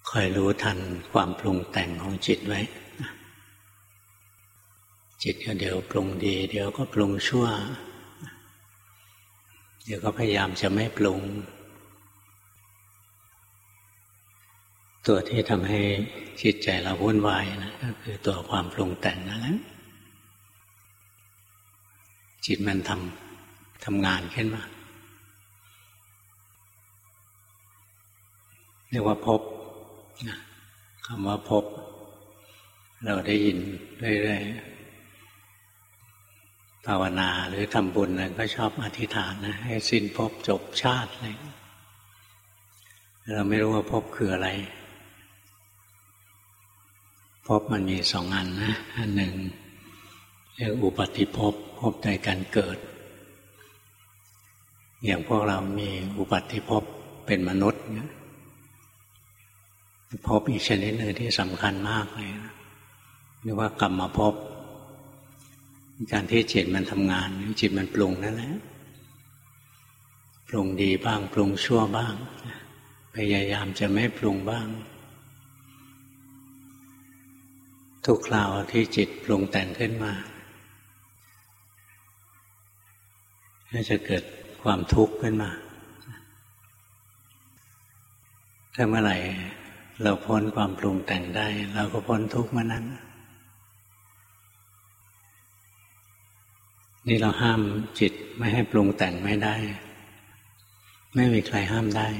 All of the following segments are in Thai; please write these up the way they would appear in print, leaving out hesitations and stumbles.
คอยรู้ทันความปรุงแต่งของจิตไว้จิตก็เดี๋ยวปรุงดีเดี๋ยวก็ปรุงชั่วเดี๋ยวก็พยายามจะไม่ปรุงตัวที่ทำให้จิตใจเราวุ่นวายนะก็คือตัวความปรุงแต่งนั่นแหละจิตมันทำงานขึ้นมาเรียกว่าภพคำว่าภพเราได้ยินเรื่อยๆภาวนาหรือทำบุญนั้นก็ชอบอธิษฐานนะให้สิ้นภพจบชาติอะไรเราไม่รู้ว่าภพคืออะไรภพมันมีสองอันนะอันหนึ่งเรียกอุปัฏฐิภพภพในการเกิดอย่างพวกเรามีอุปัฏฐิภพเป็นมนุษย์เนี่ยภพอีกชนิดหนึ่งที่สำคัญมากเลยนะเรียกว่ากรรมภพการที่จิตมันทำงานจิตมันปรุงนั่นแหละปรุงดีบ้างปรุงชั่วบ้างพยายามจะไม่ปรุงบ้างทุกคราวที่จิตปรุงแต่งขึ้นมาก็จะเกิดความทุกข์ขึ้นมาถ้าเมื่อไหร่เราพ้นความปรุงแต่งได้เราก็พ้นทุกข์เมื่อนั้นนี่เราห้ามจิตไม่ให้ปรุงแต่งไม่ได้ไม่มีใครห้ามได้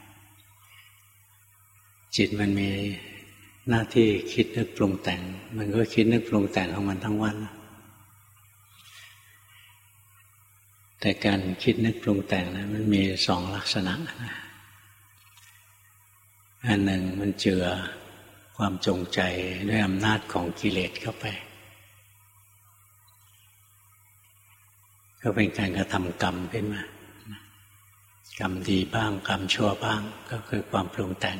จิตมันมีหน้าที่คิดนึกปรุงแต่งมันก็คิดนึกปรุงแต่งของมันทั้งวันแต่การคิดนึกปรุงแต่งนะมันมีสองลักษณะนะอันหนึ่งมันเจือความจงใจด้วยอำนาจของกิเลสเข้าไปก็เป็นการกระทำกรรมขึ้นมากรรมดีบ้างกรรมชั่วบ้างก็คือความปรุงแต่ง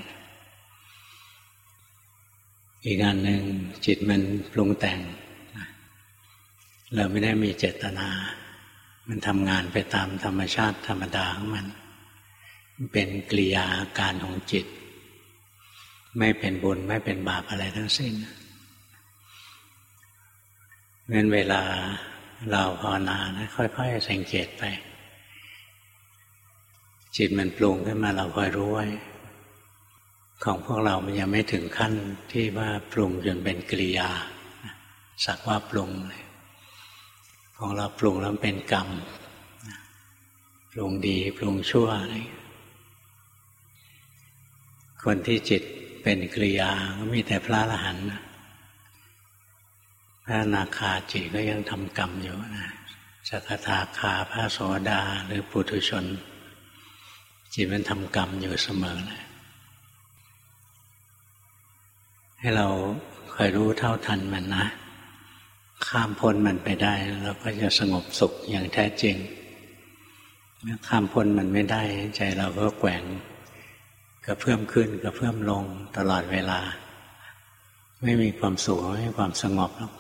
อีกอันหนึ่งจิตมันปรุงแต่งเราไม่ได้มีเจตนามันทำงานไปตามธรรมชาติธรรมดาของมันเป็นกิริยาอาการของจิตไม่เป็นบุญไม่เป็นบาปอะไรทั้งสิ้นงั้นเวลาเราภาวนานะค่อยๆสังเกตไปจิตมันปรุงขึ้นมาเราคอยรู้ไว้ของพวกเรามันยังไม่ถึงขั้นที่ว่าปรุงจนเป็นกิริยาสักว่าปรุงเลยของเราปรุงแล้วเป็นกรรมปรุงดีปรุงชั่วอะไรคนที่จิตเป็นกิริยาก็มีแต่พระอรหันต์พระอนาคาจิตก็ยังทำกรรมอยู่นะสกทาคาพระโสดาหรือปุถุชนจิตมันทำกรรมอยู่เสมอเลยให้เราคอยรู้เท่าทันมันนะข้ามพ้นมันไปได้เราก็จะสงบสุขอย่างแท้จริงเมื่อข้ามพ้นมันไม่ได้ใจเราก็แกว่งกระเพื่อมขึ้นกระเพื่อมลงตลอดเวลาไม่มีความสุขไม่มีความสงบหรอก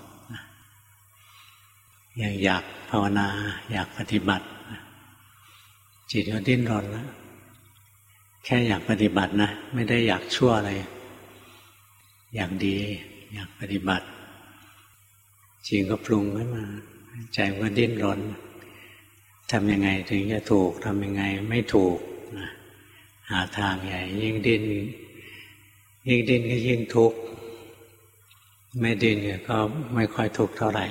อยากภาวนาอยากปฏิบัติจิตก็ดิ้นรนแล้วแค่อยากปฏิบัตินะไม่ได้อยากชั่วอะไรอยากดีอยากปฏิบัติจริงก็ปรุงขึ้นมาใจมันก็ดิ้นรนทำยังไงถึงจะถูกทำยังไงไม่ถูกหาทางใหญ่ยิ่งดิ้นก็ยิ่งทุกข์ไม่ดิ้นก็ไม่ค่อยทุกข์เท่าไหร่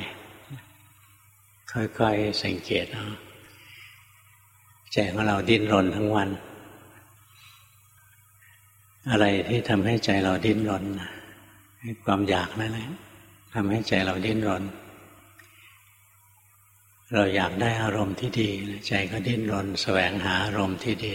ค่อยๆสังเกตเอาใจของเราดิ้นรนทั้งวันอะไรที่ทำให้ใจเราดิ้นรนความอยากนั่นแหละทำให้ใจเราดิ้นรนเราอยากได้อารมณ์ที่ดีใจก็ดิ้นรนแสวงหาอารมณ์ที่ดี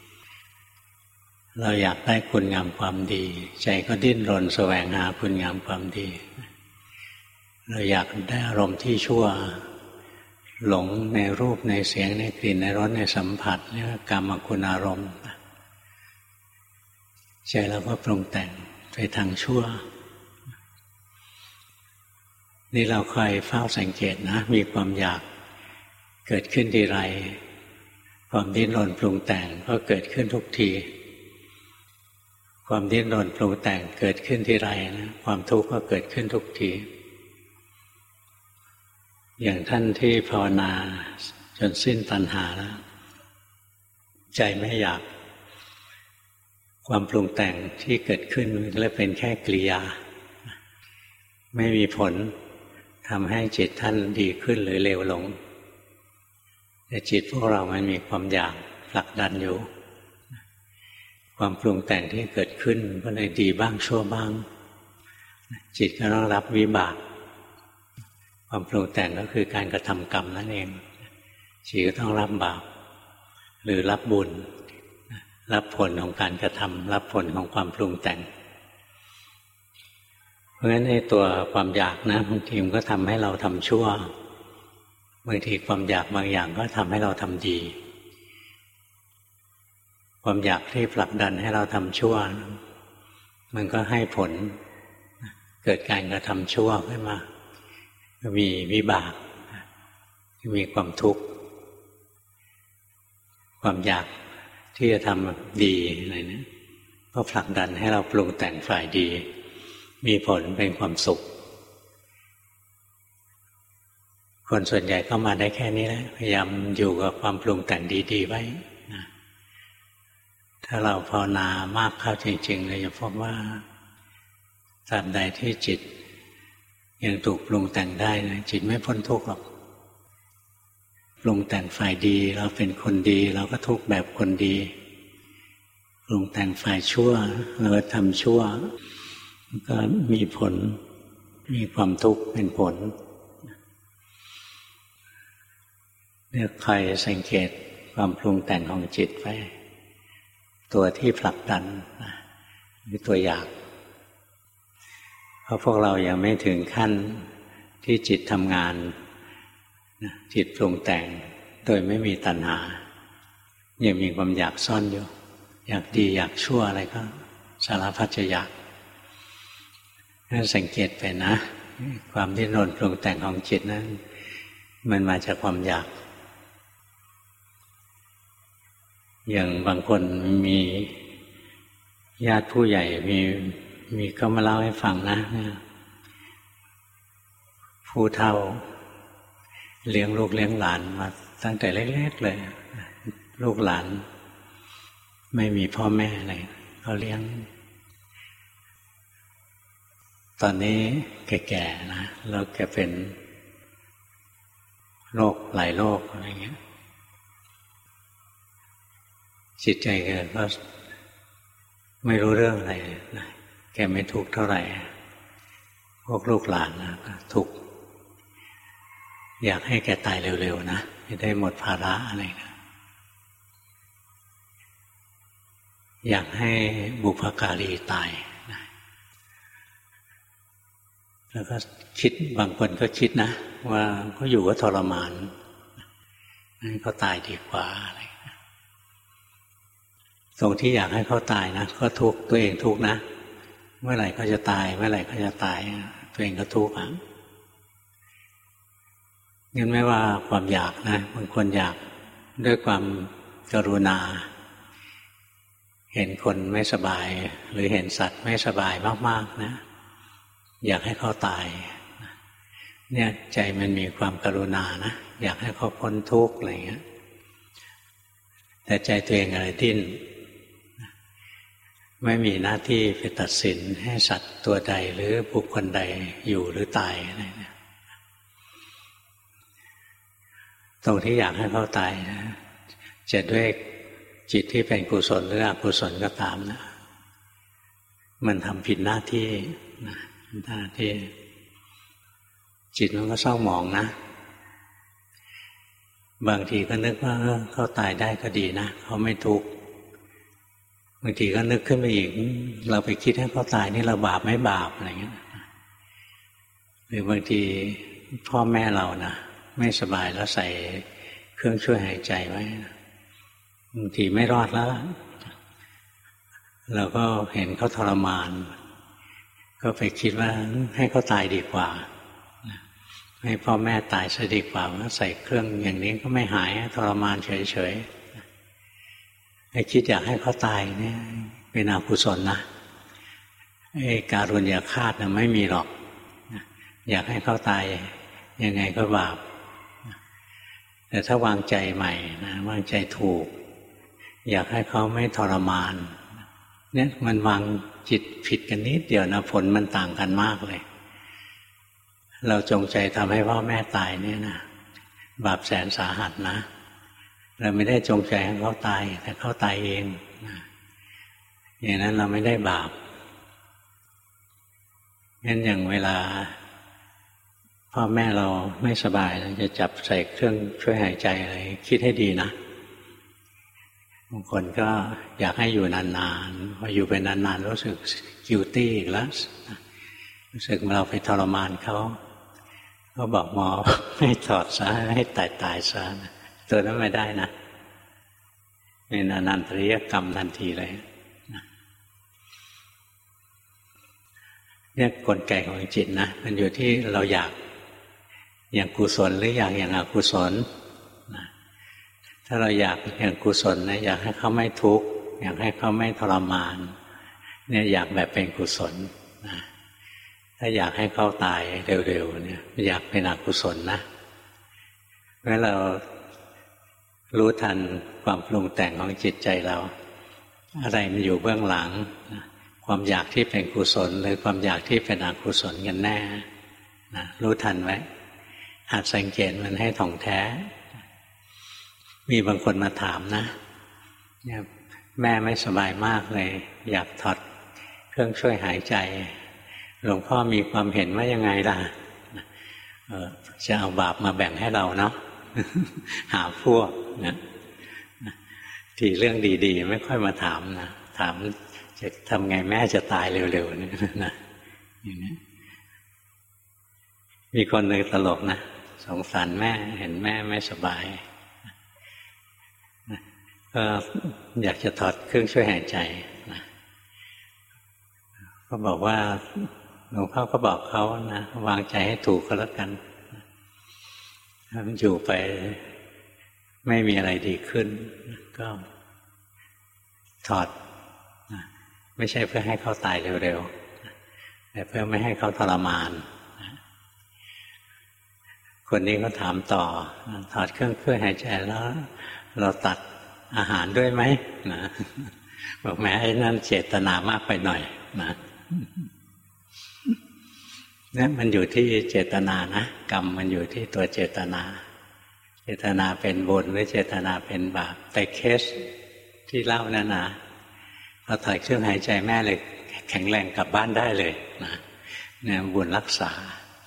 เราอยากได้คุณงามความดีใจก็ดิ้นรนแสวงหาคุณงามความดีเราอยากได้อารมณ์ที่ชั่วหลงในรูปในเสียงในกลิ่นในรสในสัมผัสเรียกว่ากามคุณอารมณ์ใจเราก็ปรุงแต่งไปทางชั่วนี่เราคอยเฝ้าสังเกตนะมีความอยากเกิดขึ้นทีไรความดิ้นรนปรุงแต่งก็เกิดขึ้นทุกทีคความดิ้นรนปรุงแต่งเกิดขึ้นทีไรนะความทุกข์ก็เกิดขึ้นทุกทีอย่างท่านที่ภาวนาจนสิ้นตัณหาแล้วใจไม่อยากความปรุงแต่งที่เกิดขึ้นมันเลยเป็นแค่กิริยาไม่มีผลทำให้จิตท่านดีขึ้นหรือเลวลงแต่จิตพวกเรามันมีความอยากผลักดันอยู่ความปรุงแต่งที่เกิดขึ้นก็เลยดีบ้างชั่วบ้างจิตก็ต้องรับวิบากความปรุงแต่งก็คือการกระทำกรรมนั่นเองจิตก็ต้องรับบาปหรือรับบุญรับผลของการกระทำรับผลของความปรุงแต่งเพราะฉะนั้นในตัวความอยากนะบางทีมันก็ทำให้เราทำชั่วบางทีความอยากบางอย่างก็ทำให้เราทำดีความอยากที่ผลักดันให้เราทำชั่วมันก็ให้ผลเกิดการกระทำชั่วขึ้นมามีวิบากมีความทุกข์ความอยากที่จะทำดีอะไรเนี่ยก็ผลักดันให้เราปรุงแต่งฝ่ายดีมีผลเป็นความสุขคนส่วนใหญ่ก็มาได้แค่นี้แหละพยายามอยู่กับความปรุงแต่งดีๆไว้นะถ้าเราภาวนามากเข้าจริงๆเลยจะพบว่าตราบใดที่จิตยังถูกปรุงแต่งได้นะจิตไม่พ้นทุกข์หรอกปรุงแต่งฝ่ายดีเราเป็นคนดีเราก็ทุกข์แบบคนดีปรุงแต่งฝ่ายชั่วเราทำชั่วก็มีผลมีความทุกข์เป็นผลเนี่ยใครสังเกตความปรุงแต่งของจิตไปตัวที่ผลักดันหรือตัวอยากเพราะพวกเรายังไม่ถึงขั้นที่จิตทำงานจิตปรุงแต่งโดยไม่มีตัณหายังมีความอยากซ่อนอยู่อยากดีอยากชั่วอะไรก็สารพัดจะอยากสังเกตไปนะความดิ้นรนปรุงแต่งของจิตนั้นมันมาจากความอยากอย่างบางคนมีญาติผู้ใหญ่มีก็มาเล่าให้ฟังนะผู้เฒ่าเลี้ยงลูกเลี้ยงหลานมาตั้งแต่เล็กๆเลยลูกหลานไม่มีพ่อแม่อะไรเขาเลี้ยงตอนนี้แก่ๆนะแล้วแกเป็นโรคหลายโรคอะไรเงี้ยจิตใจแกก็ไม่รู้เรื่องอะไรนะแกไม่ทุกข์เท่าไหร่พวกลูกหลานนะทุกข์อยากให้แกตายเร็วๆนะจะได้หมดภาระอะไรนะอยากให้บุพการีตายนะแล้วก็คิดบางคนก็คิดนะว่าเขาอยู่ก็ทรมานให้เขาตายดีกว่าอะไรนะตรงที่อยากให้เขาตายนะก็ทุกข์ตัวเองทุกข์นะเมื่อไหร่เขาจะตายเมื่อไหร่เขาจะตายตัวเองก็ทุกข์งั้นไม่ว่าความอยากนะบางคนอยากด้วยความกรุณาเห็นคนไม่สบายหรือเห็นสัตว์ไม่สบายมากๆนะอยากให้เขาตายเนี่ยใจมันมีความกรุณานะอยากให้เขาพ้นทุกข์อะไรเงี้ยแต่ใจตัวเองอะไรดิ้นไม่มีหน้าที่ไปตัดสินให้สัตว์ตัวใดหรือบุคคลใดอยู่หรือตายอะไรเนี่ยตรงที่อยากให้เขาตายนะจะด้วยจิตที่เป็นกุศลหรืออกุศลก็ตามนะมันทำผิดหน้าที่นะหน้าที่จิตมันก็เศร้าหมองนะบางทีก็นึกว่าเขาตายได้ก็ดีนะเขาไม่ทุกข์บางทีก็นึกขึ้นไปอีกเราไปคิดให้เขาตายนี่เราบาปไม่บาปอะไรเงี้ยหรือบางทีพ่อแม่เรานะไม่สบายแล้วใส่เครื่องช่วยหายใจไว้บางทีไม่รอดแล้วเราก็เห็นเขาทรมานก็ไปคิดว่าให้เขาตายดีกว่าให้พ่อแม่ตายซะดีกว่าใส่เครื่องอย่างนี้ก็ไม่หายทรมานเฉยๆไอ้คิดอยากให้เขาตายเนี่ยเป็นอกุศลนะการุณยฆาตนะไม่มีหรอกอยากให้เขาตายยังไงก็บาปแต่ถ้าวางใจใหม่นะวางใจถูกอยากให้เขาไม่ทรมานเนี่ยมันวางจิตผิดกันนิดเดียวนะผลมันต่างกันมากเลยเราจงใจทำให้พ่อแม่ตายเนี่ยนะบาปแสนสาหัสนะเราไม่ได้จงใจให้เขาตายแต่เขาตายเองนะอย่างนั้นเราไม่ได้บาปงั้นอย่างเวลาพ่อแม่เราไม่สบายเราจะจับใส่เครื่องช่วยหายใจอะไรคิดให้ดีนะบางคนก็อยากให้อยู่นานๆพออยู่ไปนานๆรู้สึกกิลตี้อีกแล้วรู้สึกเราไปทรมานเขาบอกหมอให้ถอดซะให้ตายซะตัวนั้นไม่ได้นะเป็นอนันตริยกรรมทันทีเลยเนี่ยกลไกของจิตนะมันอยู่ที่เราอยากอย่างกุศลหรืออยากอย่างอกุศลนะถ้าเราอยากอย่างกุศลนะอยากให้เขาไม่ทุกข์อยากให้เขาไม่ทรมานเนี่ยอยากแบบเป็นกุศลนะถ้าอยากให้เขาตายเร็วๆเนี่ยอยากเป็นอกุศลนะเมื่อเรารู้ทันความปรุงแต่งของจิตใจเราอะไรมันอยู่เบื้องหลังความอยากที่เป็นกุศลหรือความอยากที่เป็นอกุศลกันแน่นะรู้ทันไว้หัดสังเกตมันให้ถ่องแท้มีบางคนมาถามนะเนี่ยแม่ไม่สบายมากเลยอยากถอดเครื่องช่วยหายใจหลวงพ่อมีความเห็นว่ายังไงล่ะจะเอาบาปมาแบ่งให้เราเนาะ หาพวกนะทีเรื่องดีๆไม่ค่อยมาถามนะถามจะทำไงแม่จะตายเร็วๆนี่นะอย่างนี้มีคนหนึ่งตลกนะสงสารแม่เห็นแม่ไม่สบายก็อยากจะถอดเครื่องช่วยหายใจนะก็บอกว่าหลวงพ่อก็บอกเขานะวางใจให้ถูกก็แล้วกันถ้ามันอยู่ไปไม่มีอะไรดีขึ้นก็ถอดนะไม่ใช่เพื่อให้เขาตายเร็วๆแต่เพื่อไม่ให้เขาทรมานนะคนนี้ก็ถามต่อถอดเครื่องช่วยหายใจแล้วเราตัดอาหารด้วยไหมนะบอกแม้ไอ้นั่นเจตนามากไปหน่อยนะเนี่ยมันอยู่ที่เจตนานะกรรมมันอยู่ที่ตัวเจตนาเจตนาเป็นบุญหรือเจตนาเป็นบาปแต่เคสที่เล่านั่นนะเราถอดเครื่องหายใจแม่เลยแข็งแรงกลับบ้านได้เลยนะเนี่ยบุญรักษา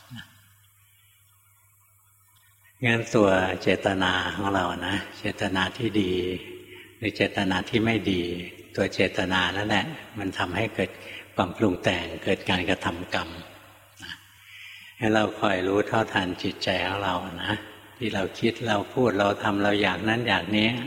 งั้นตัวเจตนาของเรานะเจตนาที่ดีหรือเจตนาที่ไม่ดีตัวเจตนานั่นแหละมันทำให้เกิดความปรุงแต่งเกิดการกระทำกรรมให้เราคอยรู้เท่าทันจิตใจของเรานะที่เราคิดเราพูดเราทำเราอยากนั้นอยากนี้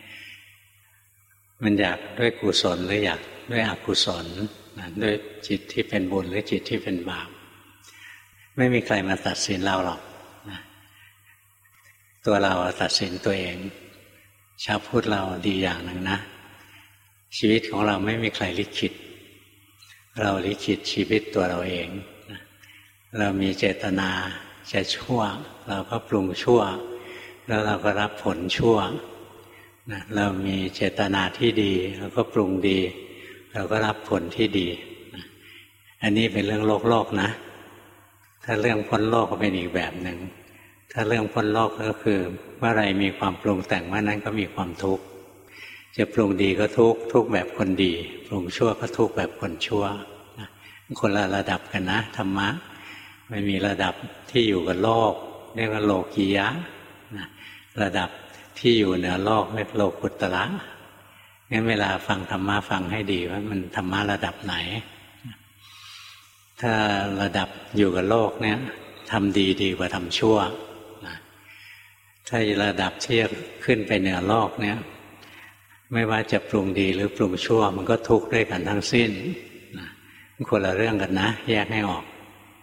มันอยากด้วยกุศลหรืออยากด้วยอกุศลนะด้วยจิตที่เป็นบุญหรือจิตที่เป็นบาปไม่มีใครมาตัดสินเราหรอกนะตัวเราตัดสินตัวเองชาวพุทธเราดีอย่างหนึ่งนะชีวิตของเราไม่มีใครลิขิตเราลิขิตชีวิตตัวเราเองนะเรามีเจตนาจะชั่วเราก็ปรุงชั่วแล้วเราก็รับผลชั่วนะเรามีเจตนาที่ดีเราก็ปรุงดีเราก็รับผลที่ดีนะอันนี้เป็นเรื่องโลกนะถ้าเรื่องพ้นโลกก็เป็นอีกแบบหนึ่งถ้าเรื่องพ้นโลกก็คือเมื่อไรมีความปรุงแต่งเมื่อนั้นก็มีความทุกข์จะปรุงดีก็ทุกข์แบบคนดีปรุงชั่วก็ทุกข์แบบคนชั่วนะคนละระดับกันนะธรรมะไม่มีระดับที่อยู่กับโลกเรียกว่าโลกียะนะระดับที่อยู่เหนือโลกเรียกโลกุตตระงั้นเวลาฟังธรรมะฟังให้ดีว่ามันธรรมะระดับไหนถ้าระดับอยู่กับโลกเนี่ยทำดีดีกว่าทำชั่วนะถ้าระดับที่ขึ้นไปเหนือโลกเนี่ยไม่ว่าจะปรุงดีหรือปรุงชั่วมันก็ทุกข์ด้วยกันทั้งสิ้นนะคนละเรื่องกันนะแยกให้ออก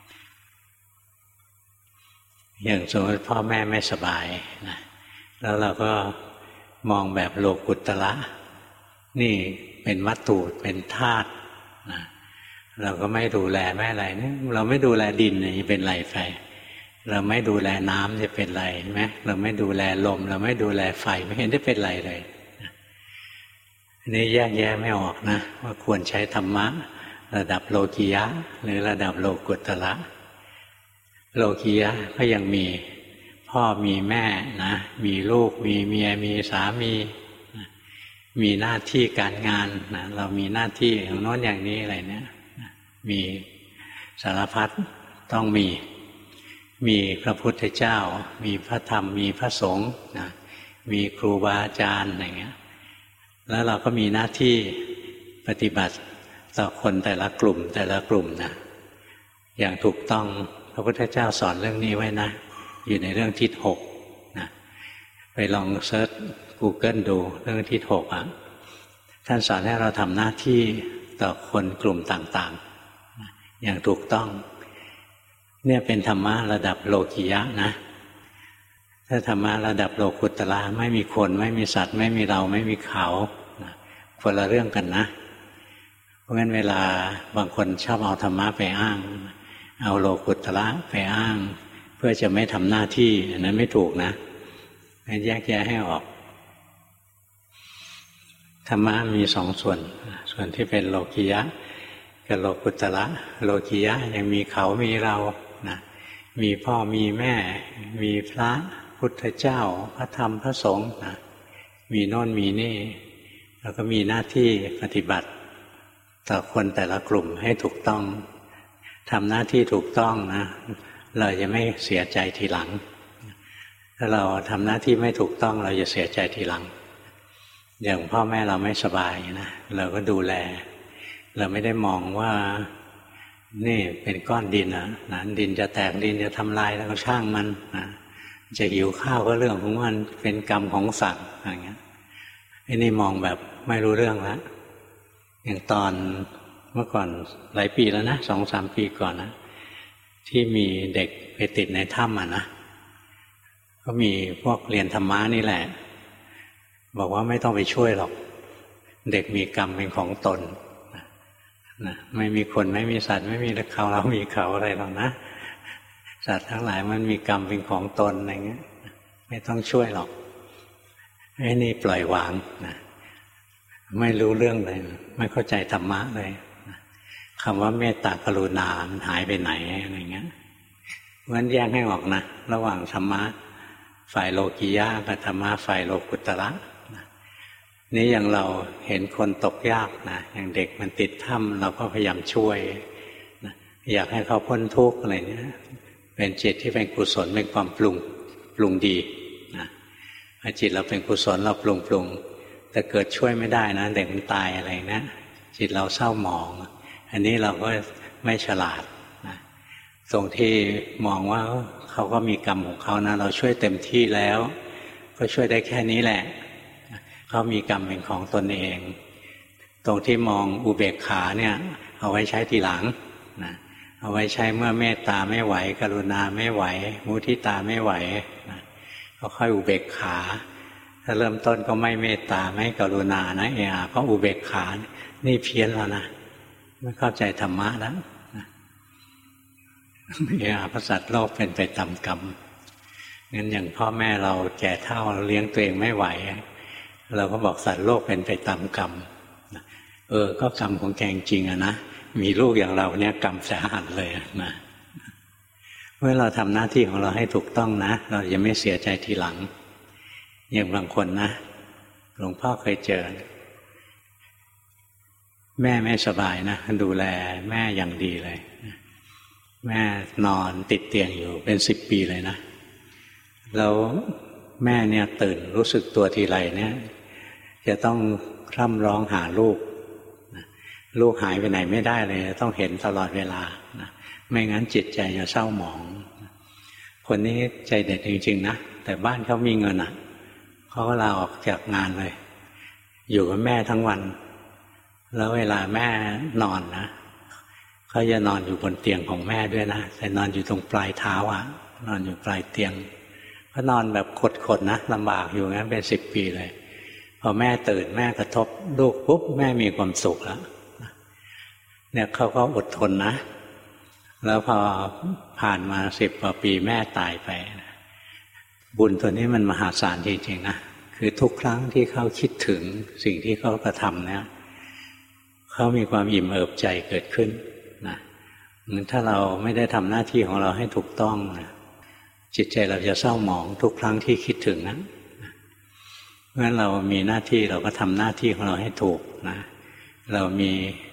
อย่างสมมติพ่อแม่ไม่สบายนะแล้วเราก็มองแบบโลกุตตระนี่เป็นวัตถุเป็นธาตุนะเราก็ไม่ดูแลไม่อะไรเนี่ยเราไม่ดูแลดินจะเป็นไรไปเราไม่ดูแลน้ำจะเป็นไรใช่ไหมเราไม่ดูแลลมเราไม่ดูแลไฟไม่เห็นได้เป็นไรเลยอันนี้แยกแยะไม่ออกนะว่าควรใช้ธรรมะระดับโลกียะหรือระดับโลกุตระโลกียะก็ยังมีพ่อมีแม่นะมีลูกมีเมียมีสามีมีหน้าที่การงานนะเรามีหน้าที่อย่างโน้นอย่างนี้อะไรเนี่ยมีสารพัดต้องมีพระพุทธเจ้ามีพระธรรมมีพระสงฆ์นะมีครูบาอาจารย์อะไรเงี้ยแล้วเราก็มีหน้าที่ปฏิบัติต่อคนแต่ละกลุ่มนะอย่างถูกต้องพระพุทธเจ้าสอนเรื่องนี้ไว้นะอยู่ในเรื่องทิศ6นะไปลองเซิร์ช Google ดูเรื่องทิศ6อ่ะท่านสอนให้เราทำหน้าที่ต่อคนกลุ่มต่างๆอย่างถูกต้องเนี่ยเป็นธรรมะระดับโลกิยะนะถ้าธรรมะระดับโลกุตระไม่มีคนไม่มีสัตว์ไม่มีเราไม่มีเขาคนละเรื่องกันนะเพราะงั้นเวลาบางคนชอบเอาธรรมะไปอ้างเอาโลกุตระไปอ้างเพื่อจะไม่ทำหน้าที่อันนั้นไม่ถูกนะให้แยกแยะให้ออกธรรมะมีสองส่วนที่เป็นโลกิยะกับโลกุตระโลกิยะยังมีเขามีเรานะมีพ่อมีแม่มีพระพุทธเจ้าพระธรรมพระสงฆ์นะมีโน่นมีนี่แล้วก็มีหน้าที่ปฏิบัติต่อคนแต่ละกลุ่มให้ถูกต้องทำหน้าที่ถูกต้องนะเราจะไม่เสียใจทีหลังถ้าเราทำหน้าที่ไม่ถูกต้องเราจะเสียใจทีหลังอย่างพ่อแม่เราไม่สบายนะเราก็ดูแลเราไม่ได้มองว่านี่เป็นก้อนดินนะดินจะแตกดินจะทำลายแล้วก็ช่างมันนะจะหิวข้าวก็เรื่องของมันเป็นกรรมของสัตว์อะไรเงี้ยไอ้นี่มองแบบไม่รู้เรื่องแล้วอย่างตอนเมื่อก่อนหลายปีแล้วนะ2-3 ปีก่อนนะที่มีเด็กไปติดในถ้ำนะก็มีพวกเรียนธรรมะนี่แหละบอกว่าไม่ต้องไปช่วยหรอกเด็กมีกรรมเป็นของตนนะไม่มีคนไม่มีสัตว์ไม่มีเขาเรามีเขาอะไรหรอกนะสัตว์ทั้งหลายมันมีกรรมเป็นของตนอะไรเงี้ยไม่ต้องช่วยหรอกไอ้นี่ปล่อยวางนะไม่รู้เรื่องเลยไม่เข้าใจธรรมะเลยคำว่าเมตตากรุณามันหายไปไหนอะไรเงี้ยเพราะฉะนั้นแยกให้ออกนะระหว่างธรรมะฝ่ายโลกิยะกับธรรมะฝ่ายโลกุตระนี่อย่างเราเห็นคนตกยากนะอย่างเด็กมันติดถ้ำเราก็พยายามช่วยนะอยากให้เขาพ้นทุกข์อะไรเนี้ยเป็นจิตที่เป็นกุศลเป็นความปรุงดีนะจิตเราเป็นกุศลเราปรุงแต่เกิดช่วยไม่ได้นะเด็กมันตายอะไรนะจิตเราเศร้าหมองอันนี้เราก็ไม่ฉลาดนะตรงที่มองว่าเขาก็มีกรรมของเขานะเราช่วยเต็มที่แล้วก็ช่วยได้แค่นี้แหละเขามีกรรมเป็นของตนเองตรงที่มองอุเบกขาเนี่ยเอาไว้ใช้ทีหลังนะเอาไว้ใช้เมื่อเมตตาไม่ไหวกรุณาไม่ไหวมุทิตาไม่ไหวนะก็ค่อยอุเบกขาถ้าเริ่มต้นก็ไม่เมตตาไม่กรุณานะก็อุเบกขานี่เพี้ยนแล้วนะไม่เข้าใจธรรมะแล้วพระสัตว์โลกเป็นไปตามกรรมงั้นอย่างพ่อแม่เราแก่เฒ่าเราเลี้ยงตัวเองไม่ไหวเราก็บอกสัตว์โลกเป็นไปตามกรรมก็กรรมของแกจริงอะนะมีลูกอย่างเราเนี่ยกรรมสาหัสเลยนะเมื่อเราทำหน้าที่ของเราให้ถูกต้องนะเราจะไม่เสียใจทีหลังอย่างบางคนนะหลวงพ่อเคยเจอแม่ไม่สบายนะดูแลแม่อย่างดีเลยแม่นอนติดเตียงอยู่เป็น10 ปีเลยนะแล้วแม่เนี่ยตื่นรู้สึกตัวทีไรเนี่ยจะต้องร่ำร้องหาลูกลูกหายไปไหนไม่ได้เลยต้องเห็นตลอดเวลานะไม่งั้นจิตใจจะเศร้าหมองคนนี้ใจเด็ดจริงๆนะแต่บ้านเขามีเงินอ่ะเขาก็ลาออกจากงานเลยอยู่กับแม่ทั้งวันแล้วเวลาแม่นอนนะเขาจะนอนอยู่บนเตียงของแม่ด้วยนะแต่นอนอยู่ตรงปลายเท้าอ่ะนอนอยู่ปลายเตียงเขานอนแบบขดๆนะลำบากอยู่งั้นเป็น10 ปีเลยพอแม่ตื่นแม่กระทบลูกปุ๊บแม่มีความสุขแล้วเนี่ยเขาก็อดทนนะแล้วพอผ่านมา10 กว่าปีแม่ตายไปบุญตัวนี้มันมหาศาลจริงๆนะคือทุกครั้งที่เขาคิดถึงสิ่งที่เขากระทำเนี่ยเขามีความอิ่มเอิบใจเกิดขึ้นนะถ้าเราไม่ได้ทำหน้าที่ของเราให้ถูกต้องนะจิตใจเราจะเศร้าหมองทุกครั้งที่คิดถึงนั้นเพราะฉะนั้นเรามีหน้าที่เราก็ทำหน้าที่ของเราให้ถูกนะเรามี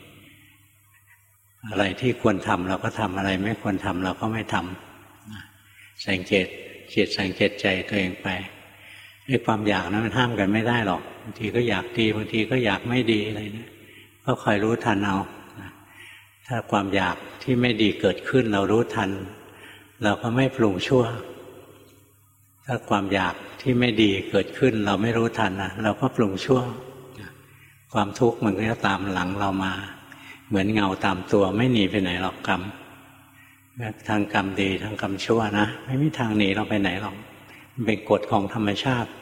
อะไรที่ควรทำเราก็ทำอะไรไม่ควรทำเราก็ไม่ทำสังเกตจิตสังเกตใจตัวเองไปไอ้ความอยากนั้นมันห้ามกันไม่ได้หรอกบางทีก็อยากดีบางทีก็อยากไม่ดีอะไรนะก็คอยรู้ทันเอาถ้าความอยากที่ไม่ดีเกิดขึ้นเรารู้ทันเราก็ไม่ปรุงชั่วถ้าความอยากที่ไม่ดีเกิดขึ้นเราไม่รู้ทันนะเราก็ปรุงชั่วความทุกข์มันก็จะตามหลังเรามาเหมือนเงาตามตัวไม่หนีไปไหนหรอกกรรมทางกรรมดีทางกรรมชั่วนะไม่มีทางหนีเราไปไหนหรอกมันเป็นกฎของธรรมชาติ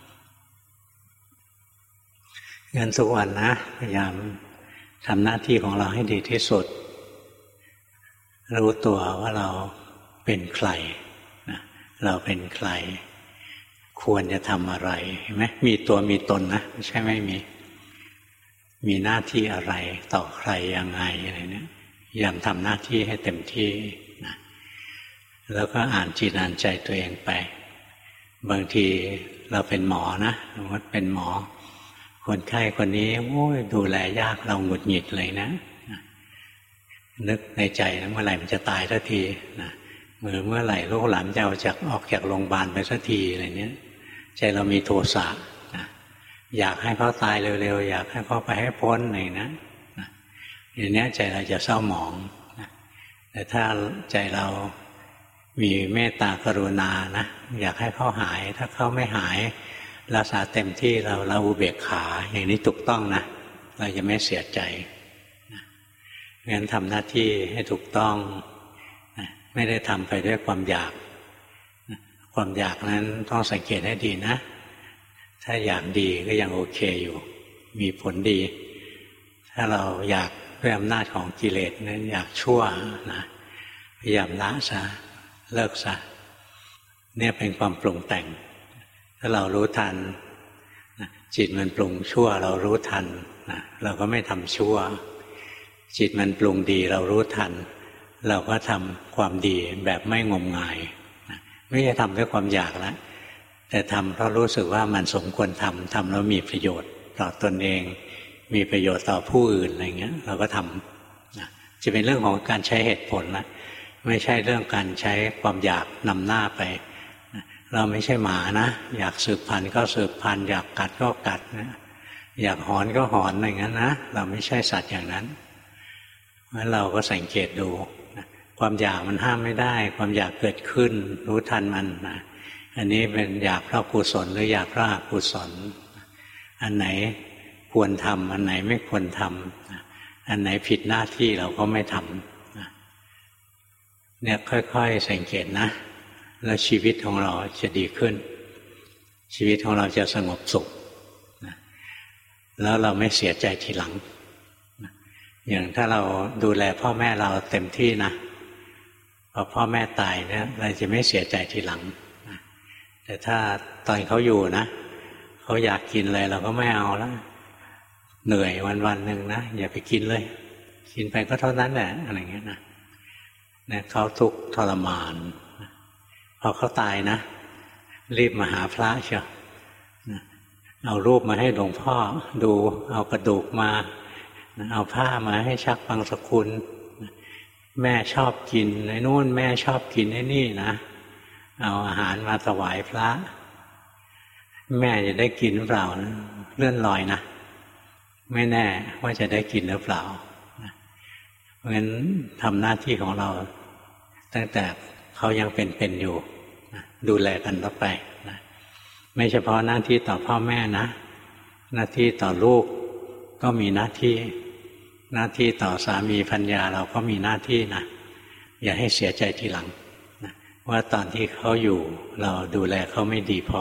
งั้นทุกวันนะพยายามทำหน้าที่ของเราให้ดีที่สุดรู้ตัวว่าเราเป็นใครนะเราเป็นใครควรจะทำอะไรเห็นไหมมีตัวมีตนนะไม่ใช่ไม่มีหน้าที่อะไรต่อใครยังไงอะไรเนี่ยพยายามทำหน้าที่ให้เต็มที่นะแล้วก็อ่านจิตอ่านใจตัวเองไปบางทีเราเป็นหมอนะสมมติเป็นหมอคนไข้คนนี้โอ้ยดูแลยากเราหงุดหงิดเลยนะนึกในใจนะเมื่อไหร่มันจะตายสักทีนะเมื่อไหร่ลูกหลานจะออกจากโรงพยาบาลไปสักทีอะไรเนี้ยใจเรามีโทสะนะอยากให้เขาตายเร็วๆอยากให้เขาไปให้พ้นอะไรนะอย่างนี้ใจเราจะเศร้าหมองนะแต่ถ้าใจเรามีเมตตากรุณานะอยากให้เขาหายถ้าเขาไม่หายรักษาเต็มที่เราอุเบกขาอย่างนี้ถูกต้องนะเราจะไม่เสียใจนะงั้นทำหน้าที่ให้ถูกต้องนะไม่ได้ทำไปด้วยความอยากนะความอยากนั้นต้องสังเกตให้ดีนะถ้าอยากดีก็ยังโอเคอยู่มีผลดีถ้าเราอยากด้วยอำนาจของกิเลสนั้นอยากชั่วนะพยายามละซะเลิกซะเนี่ยเป็นความปรุงแต่งถ้าเรารู้ทันจิตมันปรุงชั่วเรารู้ทันนะเราก็ไม่ทำชั่วจิตมันปรุงดีเรารู้ทันเราก็ทำความดีแบบไม่งมงายนะไม่ใช่ทำด้วยความอยากแล้วแต่ทำเพราะรู้สึกว่ามันสมควรทำแล้วมีประโยชน์ต่อตนเองมีประโยชน์ต่อผู้อื่นอะไรเงี้ยเราก็ทำนะจะเป็นเรื่องของการใช้เหตุผลนะไม่ใช่เรื่องการใช้ความอยากนำหน้าไปเราไม่ใช่หมานะอยากสืบพันธุ์ก็สืบพันธุ์อยากกัดก็กัดนะอยากหอนก็หอนอะไรงั้นนะเราไม่ใช่สัตว์อย่างนั้นงั้นเราก็สังเกตดูความอยากมันห้ามไม่ได้ความอยากเกิดขึ้นรู้ทันมันนะอันนี้เป็นอยากเพราะกุศลหรืออยากเพราะอกุศลอันไหนควรทำอันไหนไม่ควรทำอันไหนผิดหน้าที่เราก็ไม่ทำเนี่ยค่อยๆสังเกตนะแล้วชีวิตของเราจะดีขึ้นชีวิตของเราจะสงบสุขแล้วเราไม่เสียใจทีหลังอย่างถ้าเราดูแลพ่อแม่เราเต็มที่นะพอพ่อแม่ตายเนี่ยเราจะไม่เสียใจทีหลังแต่ถ้าตอนเขาอยู่นะเขาอยากกินอะไรเราก็ไม่เอาแล้วเหนื่อยวันๆหนึ่งนะอย่าไปกินเลยกินไปก็เท่านั้นแหละอะไรเงี้ยนะเขาทุกข์ทรมานพอเขาตายนะรีบมาหาพระเชียวเอารูปมาให้หลวงพ่อดูเอากระดูกมาเอาผ้ามาให้ชักบางสกุลแม่ชอบกินไอ้นู่นแม่ชอบกินไอ้นี่นะเอาอาหารมาถวายพระแม่จะได้กินหรือเปล่าเลื่อนลอยนะไม่แน่ว่าจะได้กินหรือเปล่าเพราะฉะนั้นทำหน้าที่ของเราตั้งแต่เขายังเป็นอยู่ดูแลกันต่อไปนะไม่เฉพาะหน้าที่ต่อพ่อแม่นะหน้าที่ต่อลูกก็มีหน้าที่ต่อสามีภรรยาเราก็มีหน้าที่นะอย่าให้เสียใจทีหลังนะว่าตอนที่เขาอยู่เราดูแลเขาไม่ดีพอ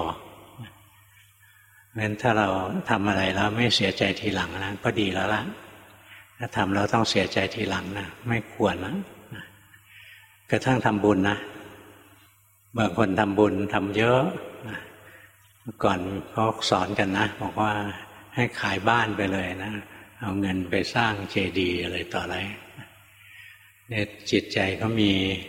งั้นถ้าเราทำอะไรแล้วไม่เสียใจทีหลังนะก็ดีแล้วล่ะถ้าทำแล้วต้องเสียใจทีหลังนะไม่ควรนะกระทั่งทำบุญนะบางคนทำบุญทำเยอะนะก่อนเขาสอนกันนะบอกว่าให้ขายบ้านไปเลยนะเอาเงินไปสร้างเจดีย์อะไรต่ออะไรเนี่ยจิตใจเขามี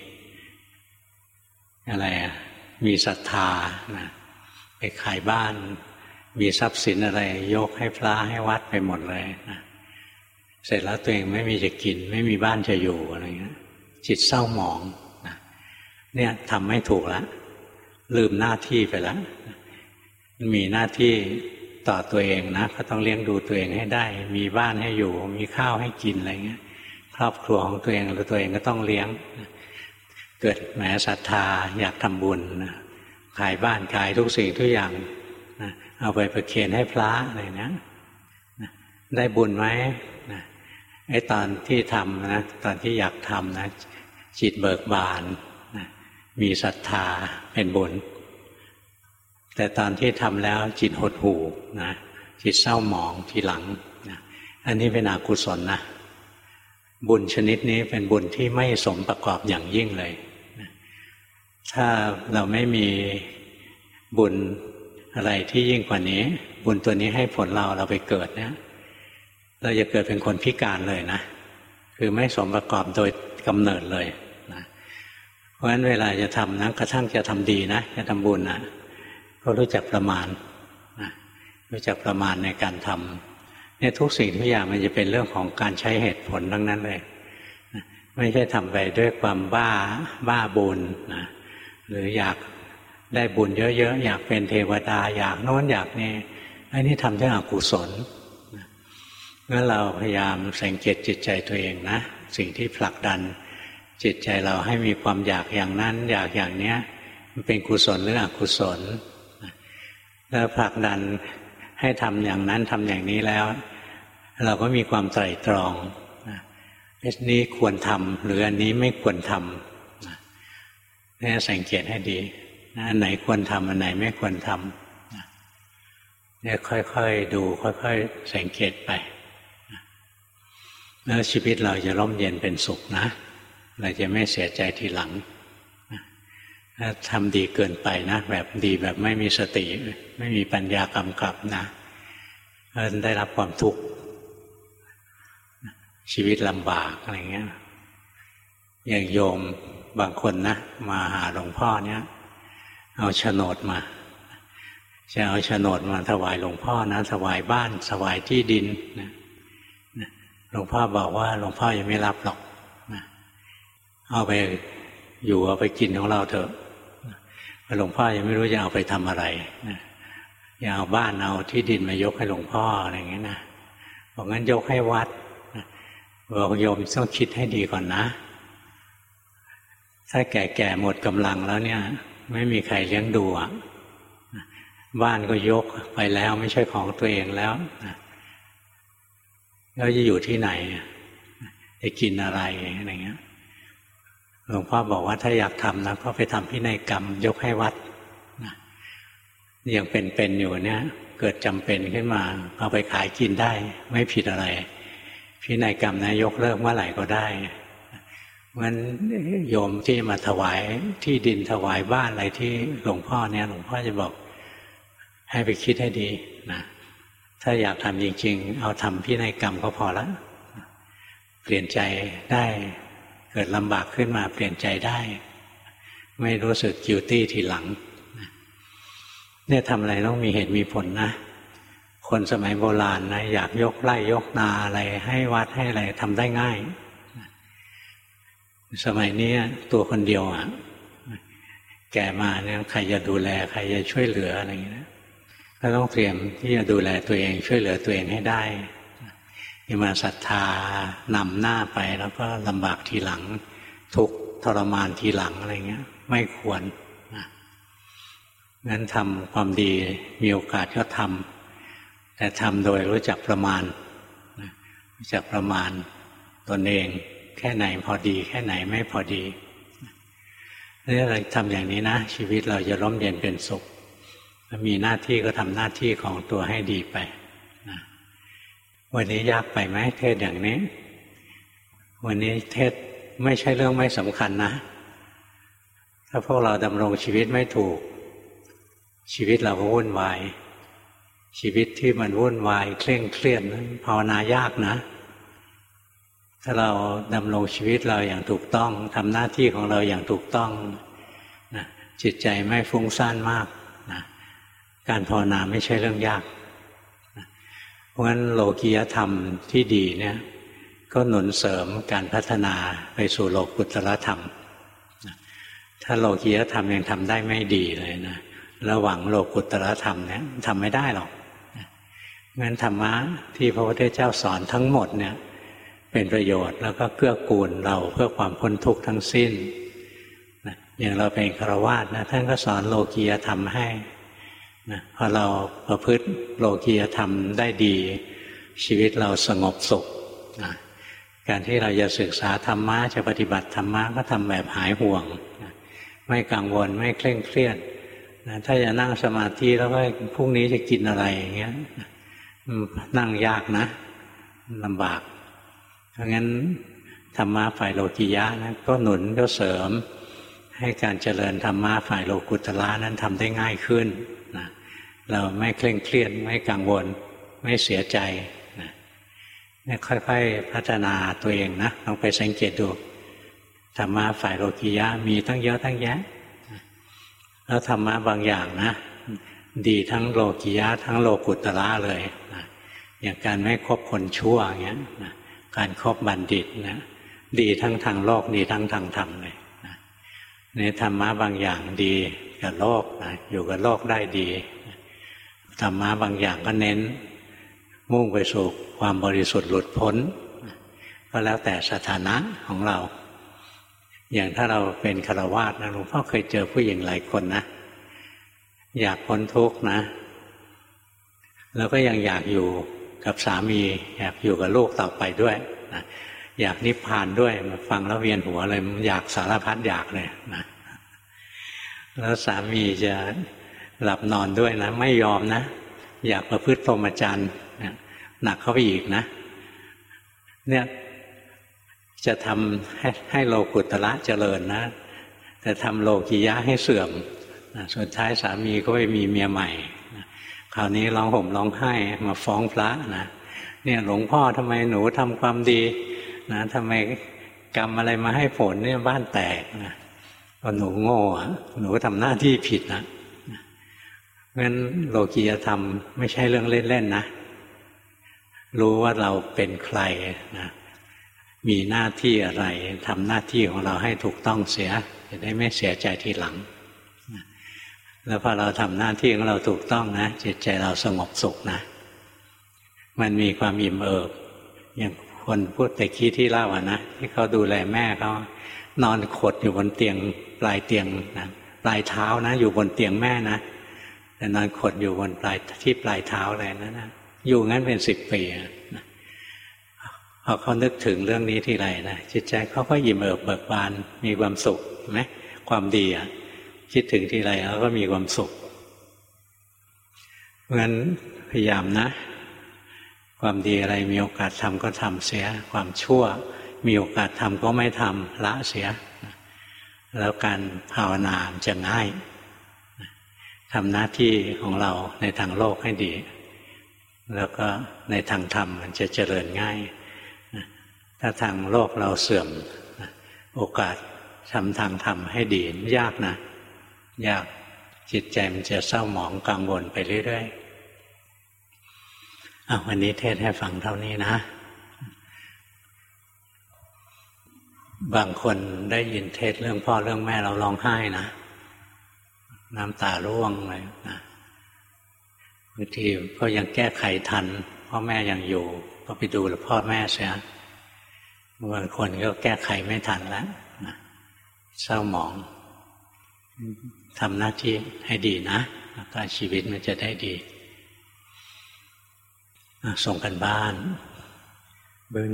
อะไรมีศรัทธานะไปขายบ้านมีทรัพย์สินอะไรยกให้พระให้วัดไปหมดเลยนะเสร็จแล้วตัวเองไม่มีจะกินไม่มีบ้านจะอยู่อะไรเงี้ยจิตเศร้าหมองนะเนี่ยทำไม่ถูกแล้วลืมหน้าที่ไปแล้วมีหน้าที่ต่อตัวเองนะก็ต้องเลี้ยงดูตัวเองให้ได้มีบ้านให้อยู่มีข้าวให้กินอะไรเงี้ยครอบครัวของตัวเองหรือตัวเองก็ต้องเลี้ยงเกิดแหมศรัทธาอยากทำบุญนะขายบ้านขายทุกสิ่งทุกอย่างนะเอาไปประเคนให้พระอะไรนะได้บุญไหมนะไอ้ตอนที่ทำนะตอนที่อยากทำนะจิตเบิกบานนะมีศรัทธาเป็นบุญแต่ตอนที่ทำแล้วจิตหดหู่นะจิตเศร้าหมองทีหลังนะอันนี้เป็นอกุศลนะบุญชนิดนี้เป็นบุญที่ไม่สมประกอบอย่างยิ่งเลยนะถ้าเราไม่มีบุญอะไรที่ยิ่งกว่านี้บุญตัวนี้ให้ผลเราไปเกิดเนี่ยเราจะเกิดเป็นคนพิการเลยนะคือไม่สมประกอบโดยกำเนิดเลยนะเพราะฉะนั้นเวลาจะทำนะกระทั่งจะทำดีนะจะทำบุญนะก็รู้จักประมาณนะรู้จักประมาณในการทำเนี่ยทุกสิ่งทุกอย่างมันจะเป็นเรื่องของการใช้เหตุผลทั้งนั้นเลยนะไม่ใช่ทำไปด้วยความบ้าบุญนะหรืออยากได้บุญเยอะๆอยากเป็นเทวดาอยากโน้นอยากนี่อันนี้ทำด้วยอกุศลงั้นเราพยายามสังเกตจิตใจตัวเองนะสิ่งที่ผลักดันจิตใจเราให้มีความอยากอย่างนั้นอยากอย่างเนี้ยมันเป็นกุศลหรืออกุศลแล้วผลักดันให้ทำอย่างนั้นทำอย่างนี้แล้วเราก็มีความไตร่ตรองอันนี้ควรทำหรืออันนี้ไม่ควรทำนี่สังเกตให้ดีอันไหนควรทำอันไหนไม่ควรทำเนี่ยค่อยๆดูค่อยๆสังเกตไปแล้วชีวิตเราจะร่มเย็นเป็นสุขนะเราจะไม่เสียใจทีหลังถ้าทำดีเกินไปนะแบบดีแบบไม่มีสติไม่มีปัญญากำกับนะได้รับความทุกข์ชีวิตลำบากอะไรเงี้ยอย่างโยมบางคนนะมาหาหลวงพ่อเนี่ยเอาโฉนดมาจะเอาโฉนดมาถวายหลวงพ่อนะถวายบ้านถวายที่ดินนะหลวงพ่อบอกว่าหลวงพ่อยังไม่รับหรอกนะเอาไปอยู่เอาไปกินของเราเถอะหลวงพ่อยังไม่รู้จะเอาไปทำอะไรนะอย่าเอาบ้านเอาที่ดินมายกให้หลวงพ่ออะไรอย่างเงี้ยนะบอกงั้นยกให้วัดบอกโยมต้องคิดให้ดีก่อนนะถ้าแก่ๆหมดกำลังแล้วเนี่ยไม่มีใครเลี้ยงดูอ่ะบ้านก็ยกไปแล้วไม่ใช่ของตัวเองแล้วแล้วจะอยู่ที่ไหนจะกินอะไรอะไรเงี้ยหลวงพ่อบอกว่าถ้าอยากทำนะก็ไปทำพินัยกรรมยกให้วัดยังเป็นอยู่เนี่ยเกิดจำเป็นขึ้นมาเอาไปขายกินได้ไม่ผิดอะไรพินัยกรรมนะยกเลิกเมื่อไหร่ก็ได้งั้นโยมที่มาถวายที่ดินถวายบ้านอะไรที่หลวงพ่อเนี่ยหลวงพ่อจะบอกให้ไปคิดให้ดีนะถ้าอยากทำจริงๆเอาทำพินัยกรรมก็พอละเปลี่ยนใจได้เกิดลำบากขึ้นมาเปลี่ยนใจได้ไม่รู้สึกกิลตี้ทีหลังเนี่ยทำอะไรต้องมีเหตุมีผลนะคนสมัยโบราณนะอยากยกไร่ยกนาอะไรให้วัดให้อะไรทำได้ง่ายสมัยนี้ตัวคนเดียวอ่ะแก่มาเนี่ยใครจะดูแลใครจะช่วยเหลืออะไรอย่างเงี้ยก็ต้องเตรียมที่จะดูแลตัวเองช่วยเหลือตัวเองให้ได้อย่ามาศรัทธานำหน้าไปแล้วก็ลำบากทีหลังทุกข์ทรมานทีหลังอะไรเงี้ยไม่ควรงั้นทำความดีมีโอกาสก็ทำแต่ทำโดยรู้จักประมาณรู้จักประมาณตนเองแค่ไหนพอดีแค่ไหนไม่พอดีนี่เราทำอย่างนี้นะชีวิตเราจะร่มเย็นเป็นสุขมีหน้าที่ก็ทำหน้าที่ของตัวให้ดีไปนะวันนี้ยากไปไหมเทศอย่างนี้วันนี้เทศไม่ใช่เรื่องไม่สำคัญนะถ้าพวกเราดำรงชีวิตไม่ถูกชีวิตเราก็วุ่นวายชีวิตที่มันวุ่นวายเคร่งเครียดนั้นภาวนายากนะถ้าเราดำรงชีวิตเราอย่างถูกต้องทำหน้าที่ของเราอย่างถูกต้องนะจิตใจไม่ฟุ้งซ่านมากนะการภาวนาไม่ใช่เรื่องยากนะเพราะฉะนั้นโลกียธรรมที่ดีเนี่ยก็หนุนเสริมการพัฒนาไปสู่โลกุตตรธรรมนะถ้าโลกียธรรมยังทำได้ไม่ดีเลยนะระหว่างโลกุตตรธรรมเนี่ยทำไม่ได้หรอกงั้นธรรมะที่พระพุทธเจ้าสอนทั้งหมดเนี่ยเป็นประโยชน์แล้วก็เกื้อกูลเราเพื่อความพ้นทุกข์ทั้งสิ้นนะอย่างเราเป็นฆราวาสนะท่านก็สอนโลกียธรรมให้นะพอเราประพฤติโลกียธรรมได้ดีชีวิตเราสงบสุขนะการที่เราจะศึกษาธรรมะจะปฏิบัติธรรมะก็ทำแบบหายห่วงนะไม่กังวลไม่เคร่งเครียดนะถ้าจะนั่งสมาธิแล้วก็พรุ่งนี้จะกินอะไรอย่างเงี้ยนั่งยากนะลำบากเพราะงั้นธรรมะฝ่ายโลกิยะนะก็หนุนก็เสริมให้การเจริญธรรมะฝ่ายโลกุตตระนั้นทำได้ง่ายขึ้นนะเราไม่เคร่งเครียดไม่กังวลไม่เสียใจนะนี่ค่อยๆพัฒนาตัวเองนะลองไปสังเกตดูธรรมะฝ่ายโลกิยะมีตั้งเยอะตั้งแยะแล้วธรรมะบางอย่างนะดีทั้งโลกิยะทั้งโลกุตตระเลยนะอย่างการไม่คบคนชั่วอย่างเงี้ยนะการคบบัณฑิตนะดีทั้งทางโลกดีทั้งทางธรรมเลยนะในธรรมะบางอย่างดีกับโลกนะอยู่กับโลกได้ดีธรรมะบางอย่างก็เน้นมุ่งไปสู่ความบริสุทธิ์หลุดพ้นก็แล้วแต่สถานะของเราอย่างถ้าเราเป็นฆราวาสนะหลวงพ่อเคยเจอผู้หญิงหลายคนนะอยากพ้นทุกข์นะแล้วก็ยังอยากอยู่กับสามีอยากอยู่กับลูกต่อไปด้วยนะอยากนิพพานด้วยฟังแล้วเวียนหัวเลยอยากสารพัดอยากเลยนะแล้วสามีจะหลับนอนด้วยนะไม่ยอมนะอยากประพฤติพรหมจรรย์หนักเข้าไปอีกนะเนี่ยจะทำให้โลกุตตระเจริญนะแต่ทำโลกิยะให้เสื่อมสุดท้ายสามีก็ไปมีเมียใหม่คราวนี้ร้องห่มร้องไห้มาฟ้องพระนะเนี่ยหลวงพ่อทำไมหนูทำความดีนะทำไมกรรมอะไรมาให้ผลเนี่ยบ้านแตกนะก็หนูโง่หนูทำหน้าที่ผิดนะเพราะฉะนั้นโลกียธรรมไม่ใช่เรื่องเล่นๆนะรู้ว่าเราเป็นใครนะมีหน้าที่อะไรทำหน้าที่ของเราให้ถูกต้องเสียจะได้ไม่เสียใจทีหลังแล้วพอเราทำหน้าที่ของเราถูกต้องนะจิตใจเราสงบสุขนะมันมีความอิ่มเอิบอย่างคนพูดแต่กี้ที่เล่านะที่เขาดูแลแม่เขานอนขดอยู่บนเตียงปลายเตียงนะปลายเท้านะอยู่บนเตียงแม่นะแต่นอนขดอยู่บนปลายที่ปลายเท้าเลยนะอยู่งั้นเป็น10 ปีนะพอเขานึกถึงเรื่องนี้ทีไรนะจิตใจเขาก็อิ่มเอิบเบิกบานมีความสุขเห็นไหมความดีคิดถึงทีไรเขาก็มีความสุขเพราะฉะนั้นพยายามนะความดีอะไรมีโอกาสทำก็ทำเสียความชั่วมีโอกาสทำก็ไม่ทำละเสียแล้วการภาวนาจะง่ายทำหน้าที่ของเราในทางโลกให้ดีแล้วก็ในทางธรรมมันจะเจริญง่ายถ้าทางโลกเราเสื่อมโอกาสทำทางธรรมให้ดียากนะยากจิตใจมันจะเศร้าหมองกังวลไปเรื่อยๆวันนี้เทศให้ฟังเท่านี้นะบางคนได้ยินเทศเรื่องพ่อเรื่องแม่เราร้องไห้นะน้ำตาร่วงเลยนะบางทีก็ยังแก้ไขทันพ่อแม่ยังอยู่ก็ไปดูพ่อแม่เสียบางคนก็แก้ไขไม่ทันแล้วนะเศร้าหมองทำหน้าที่ให้ดีนะแล้วก็ชีวิตมันจะได้ดีส่งกันบ้านเบอร์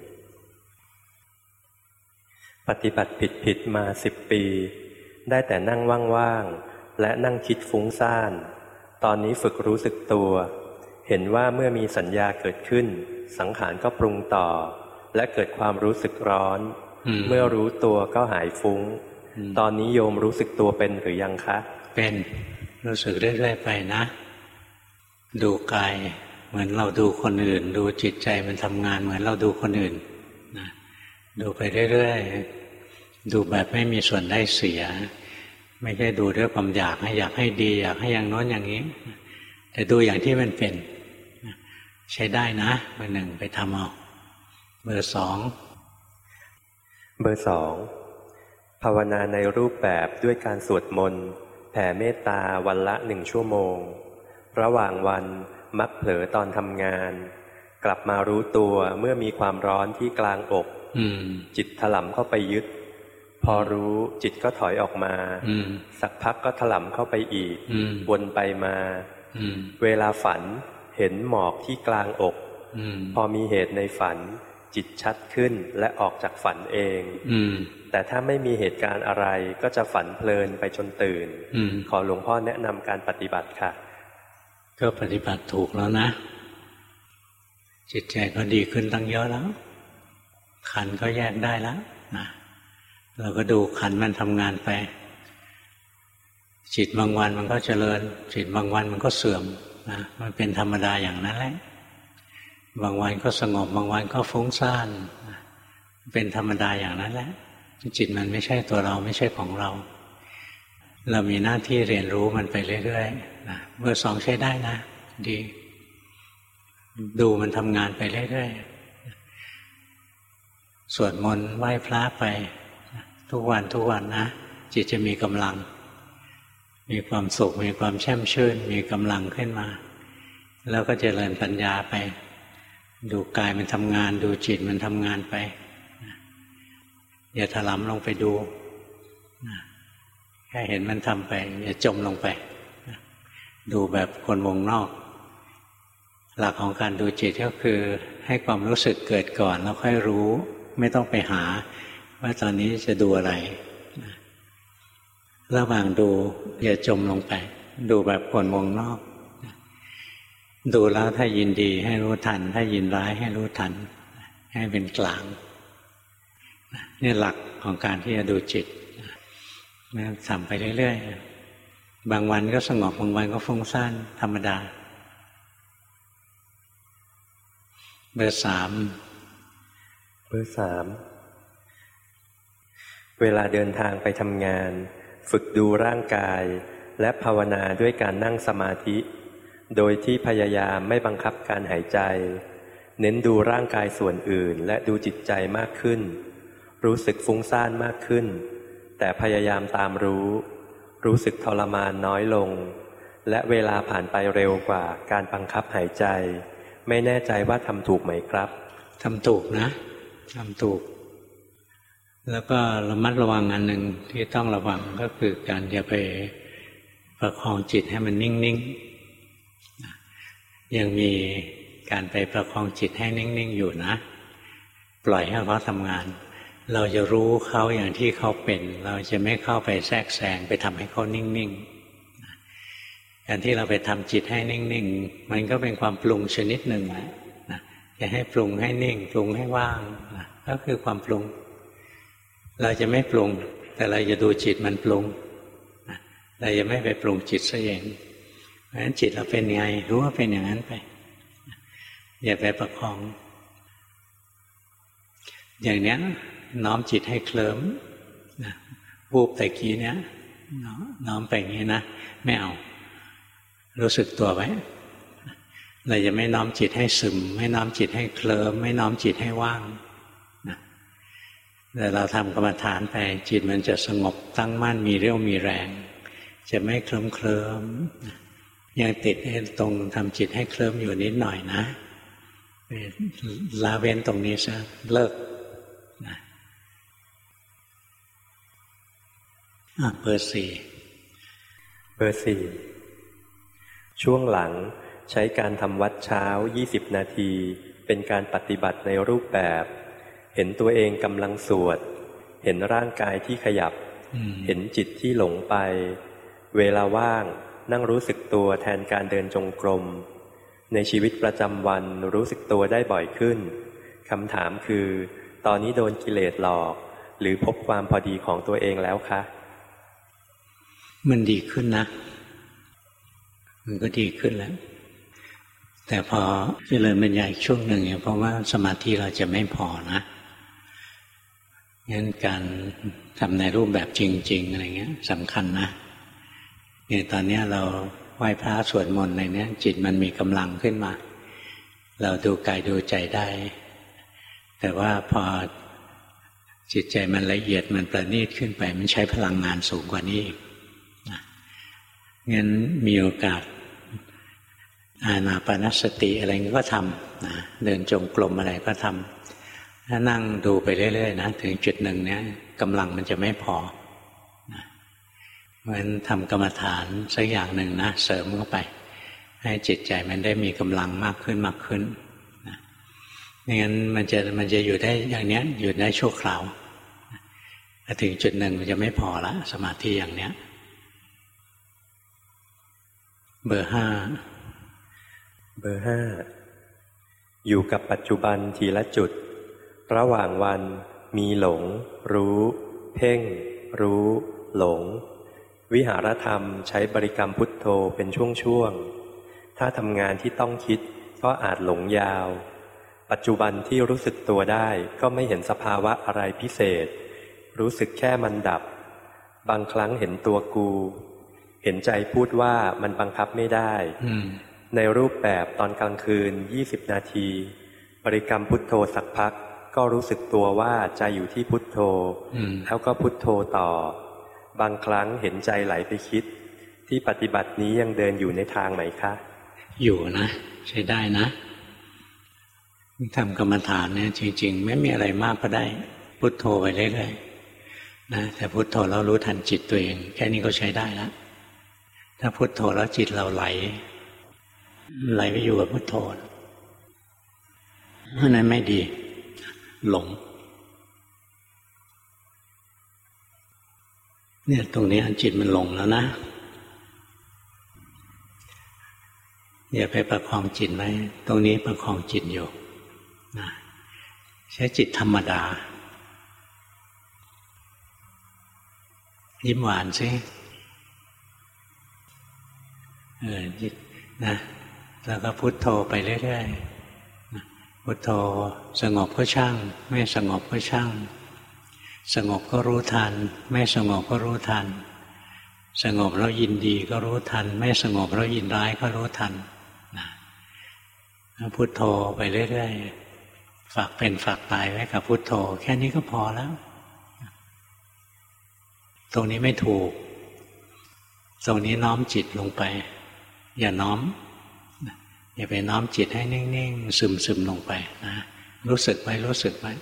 1ปฏิบัติผิดมา10 ปีได้แต่นั่งว่างๆและนั่งคิดฟุ้งซ่านตอนนี้ฝึกรู้สึกตัวเห็นว่าเมื่อมีสัญญาเกิดขึ้นสังขารก็ปรุงต่อและเกิดความรู้สึกร้อนเมื่อรู้ตัวก็หายฟุ้งตอนนี้โยมรู้สึกตัวเป็นหรือยังคะเป็นรู้สึกเรื่อยๆไปนะดูกายเหมือนเราดูคนอื่นดูจิตใจมันทำงานเหมือนเราดูคนอื่นนะดูไปเรื่อยๆดูแบบไม่มีส่วนได้เสียไม่ใช่ดูด้วยความอยากให้ดีอยากให้อย่างโน้นอย่างนี้แต่ดูอย่างที่มันเป็นใช้ได้นะเบอร์ 1ไปทำเอาเบอร์ 2 ภาวนาในรูปแบบด้วยการสวดมนต์แผ่เมตตาวันละ1 ชั่วโมงระหว่างวันมักเผลอตอนทำงานกลับมารู้ตัวเมื่อมีความร้อนที่กลางอกจิตถลำเข้าไปยึดพอรู้จิตก็ถอยออกมาสักพักก็ถลำเข้าไปอีกวนไปมาเวลาฝันเห็นหมอกที่กลางอกพอมีเหตุในฝันจิตชัดขึ้นและออกจากฝันเองแต่ถ้าไม่มีเหตุการณ์อะไรก็จะฝันเพลินไปจนตื่นขอหลวงพ่อแนะนำการปฏิบัติค่ะก็ปฏิบัติถูกแล้วนะจิตใจก็ดีขึ้นตั้งเยอะแล้วขันธ์ก็แยกได้แล้วนะเราก็ดูขันธ์มันทำงานไปจิตบางวันมันก็เจริญจิตบางวันมันก็เสื่อมนะมันเป็นธรรมดาอย่างนั้นแหละบางวันก็สงบบางวันก็ฟุ้งซ่านเป็นธรรมดาอย่างนั้นแหละจิตมันไม่ใช่ตัวเราไม่ใช่ของเราเรามีหน้าที่เรียนรู้มันไปเรื่อยๆนะเบอร์ 2ใช้ได้นะดีดูมันทำงานไปเรื่อยๆสวดมนต์ไหว้พระไปทุกวันนะจิตจะมีกำลังมีความสุขมีความแช่มชื่นมีกำลังขึ้นมาแล้วก็เจริญปัญญาไปดูกายมันทำงานดูจิตมันทำงานไปอย่าถลำลงไปดูแค่เห็นมันทำไปอย่าจมลงไปดูแบบคนวงนอกหลักของการดูจิตก็คือให้ความรู้สึกเกิดก่อนแล้วค่อยรู้ไม่ต้องไปหาว่าตอนนี้จะดูอะไรระหว่างดูอย่าจมลงไปดูแบบคนวงนอกดูแล้วถ้ายินดีให้รู้ทันถ้ายินร้ายให้รู้ทันให้เป็นกลางนี่หลักของการที่จะดูจิตทำไปเรื่อยๆบางวันก็สงบบางวันก็ฟุ้งซ่านธรรมดาเบอร์ 3 เวลาเดินทางไปทำงานฝึกดูร่างกายและภาวนาด้วยการนั่งสมาธิโดยที่พยายามไม่บังคับการหายใจเน้นดูร่างกายส่วนอื่นและดูจิตใจมากขึ้นรู้สึกฟุ้งซ่านมากขึ้นแต่พยายามตามรู้สึกทรมานน้อยลงและเวลาผ่านไปเร็วกว่าการบังคับหายใจไม่แน่ใจว่าทำถูกไหมครับทำถูกนะทำถูกแล้วก็ระมัดระวังอันหนึ่งที่ต้องระวังก็คือการอย่าไปประคองจิตให้มันนิ่งๆยังมีการไปประคองจิตให้นิ่งๆอยู่นะปล่อยให้เขาทำงานเราจะรู้เขาอย่างที่เขาเป็นเราจะไม่เข้าไปแทรกแซงไปทำให้เขานิ่งๆการที่เราไปทำจิตให้นิ่งๆมันก็เป็นความปรุงชนิดหนึ่งนะจะให้ปรุงให้นิ่งปรุงให้ว่างนะก็คือความปรุงเราจะไม่ปรุงแต่เราจะดูจิตมันปรุงเราจะไม่ไปปรุงจิตซะเองเพราะฉะนั้นจิตเราเป็นไงรู้ว่าเป็นอย่างนั้นไปอย่าไปประคองอย่างนี้น้อมจิตให้เคลิ้มวูบแต่กี้เนี้ยน้อมไปอย่างนี้นะไม่เอารู้สึกตัวไว้เราจะไม่น้อมจิตให้ซึมไม่น้อมจิตให้เคลิ้มไม่น้อมจิตให้ว่างแต่เราทำกรรมฐานไปจิตมันจะสงบตั้งมั่นมีเรี่ยวมีแรงจะไม่เคลิ้มยังติดตรงทำจิตให้เคลิ้มอยู่นิดหน่อยนะละเว้นตรงนี้ซะเลิกเบอร์ 4ช่วงหลังใช้การทำวัดเช้า20 นาทีเป็นการปฏิบัติในรูปแบบเห็นตัวเองกำลังสวดเห็นร่างกายที่ขยับเห็นจิตที่หลงไปเวลาว่างนั่งรู้สึกตัวแทนการเดินจงกรมในชีวิตประจำวันรู้สึกตัวได้บ่อยขึ้นคำถามคือตอนนี้โดนกิเลสหลอกหรือพบความพอดีของตัวเองแล้วคะมันดีขึ้นนะมันก็ดีขึ้นแล้วแต่พอเจริญปัญญาอีกช่วงหนึ่งเพราะว่าสมาธิเราจะไม่พอนะงั้นการทำในรูปแบบจริงๆอะไรเงี้ยสำคัญนะอย่างตอนนี้เราไหว้พระสวดมนต์อะไรเนี้ยจิตมันมีกำลังขึ้นมาเราดูกายดูใจได้แต่ว่าพอจิตใจมันละเอียดมันประณีตขึ้นไปมันใช้พลังงานสูงกว่านี้อีกงั้นมีโอกาสอานาปานสติอะไรก็ทำนะเดินจงกรมอะไรก็ทำถ้านั่งดูไปเรื่อยๆนะถึงจุดหนึ่งเนี้ยกำลังมันจะไม่พอนะเพราะฉะนั้นทำกรรมฐานสักอย่างหนึ่งนะเสริมเข้าไปให้จิตใจมันได้มีกำลังมากขึ้นมากขึ้นนะไม่งั้นมันจะอยู่ได้อย่างเนี้ยอยู่ได้ชั่วคราวถ้าถึงจุดหนึ่งมันจะไม่พอละสมาธิอย่างเนี้ยเบอร์ห้าอยู่กับปัจจุบันทีละจุดระหว่างวันมีหลงรู้เพ่งรู้หลงวิหารธรรมใช้บริกรรมพุทโธเป็นช่วงๆถ้าทำงานที่ต้องคิดก็อาจหลงยาวปัจจุบันที่รู้สึกตัวได้ก็ไม่เห็นสภาวะอะไรพิเศษรู้สึกแค่มันดับบางครั้งเห็นตัวกูเห็นใจพูดว่ามันบังคับไม่ได้ในรูปแบบตอนกลางคืน20 นาทีบริกรรมพุทโธสักพักก็รู้สึกตัวว่าใจอยู่ที่พุทโธแล้วก็พุทโธต่อบางครั้งเห็นใจไหลไปคิดที่ปฏิบัตินี้ยังเดินอยู่ในทางไหนคะอยู่นะใช้ได้นะทำกรรมฐานเนี่ยจริงๆไม่มีอะไรมากก็ได้พุทโธไปเรื่อยๆนะแต่พุทโธแล้วรู้ทันจิตตัวเองแค่นี้ก็ใช้ได้แล้วถ้าพุทโธแล้วจิตเราไหลไปอยู่กับพุทโธเพราะนั้นไม่ดีหลงเนี่ยตรงนี้จิตมันหลงแล้วนะอย่าไปประคองจิตไว้ตรงนี้ประคองจิตอยู่นะใช้จิตธรรมดายิ้มหวานสินะแล้วก็พุทโธไปเรื่อยๆพุทโธสงบก็ช่างไม่สงบก็ช่างสงบก็รู้ทันไม่สงบก็รู้ทันสงบแล้วยินดีก็รู้ทันไม่สงบแล้วยินร้ายก็รู้ทันนะพุทโธไปเรื่อยๆฝากเป็นฝากตายไว้กับพุทโธแค่นี้ก็พอแล้วตรงนี้ไม่ถูกตรงนี้น้อมจิตลงไปอย่าน้อมอย่าไปน้อมจิตให้นิ่งๆซึมๆลงไปนะรู้สึกไว้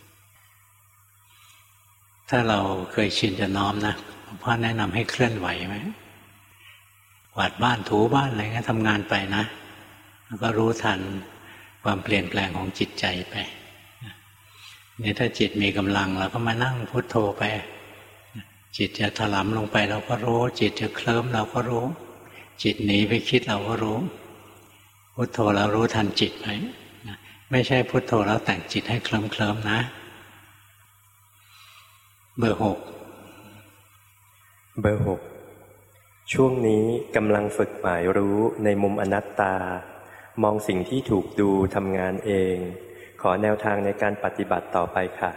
ถ้าเราเคยชินจะน้อมนะพ่อแนะนำให้เคลื่อนไหวไหมกวาดบ้านถูบ้านอะไรเงี้ยทำงานไปนะแล้วก็รู้ทันความเปลี่ยนแปลงของจิตใจไปเนี่ยถ้าจิตมีกำลังเราก็มานั่งพุทโธไปจิตจะถลำลงไปเราก็รู้จิตจะเคลิ้มเราก็รู้จิตหนีไปคิดเราก็รู้พุทโธเรารู้ทันจิตไหมไม่ใช่พุทโธแล้วแต่งจิตให้เคลิ้มนะเบอร์6 ช่วงนี้กำลังฝึกหมายรู้ในมุมอนัตตามองสิ่งที่ถูกดูทำงานเองขอแนวทางในการปฏิบัติต่อไปค่ะ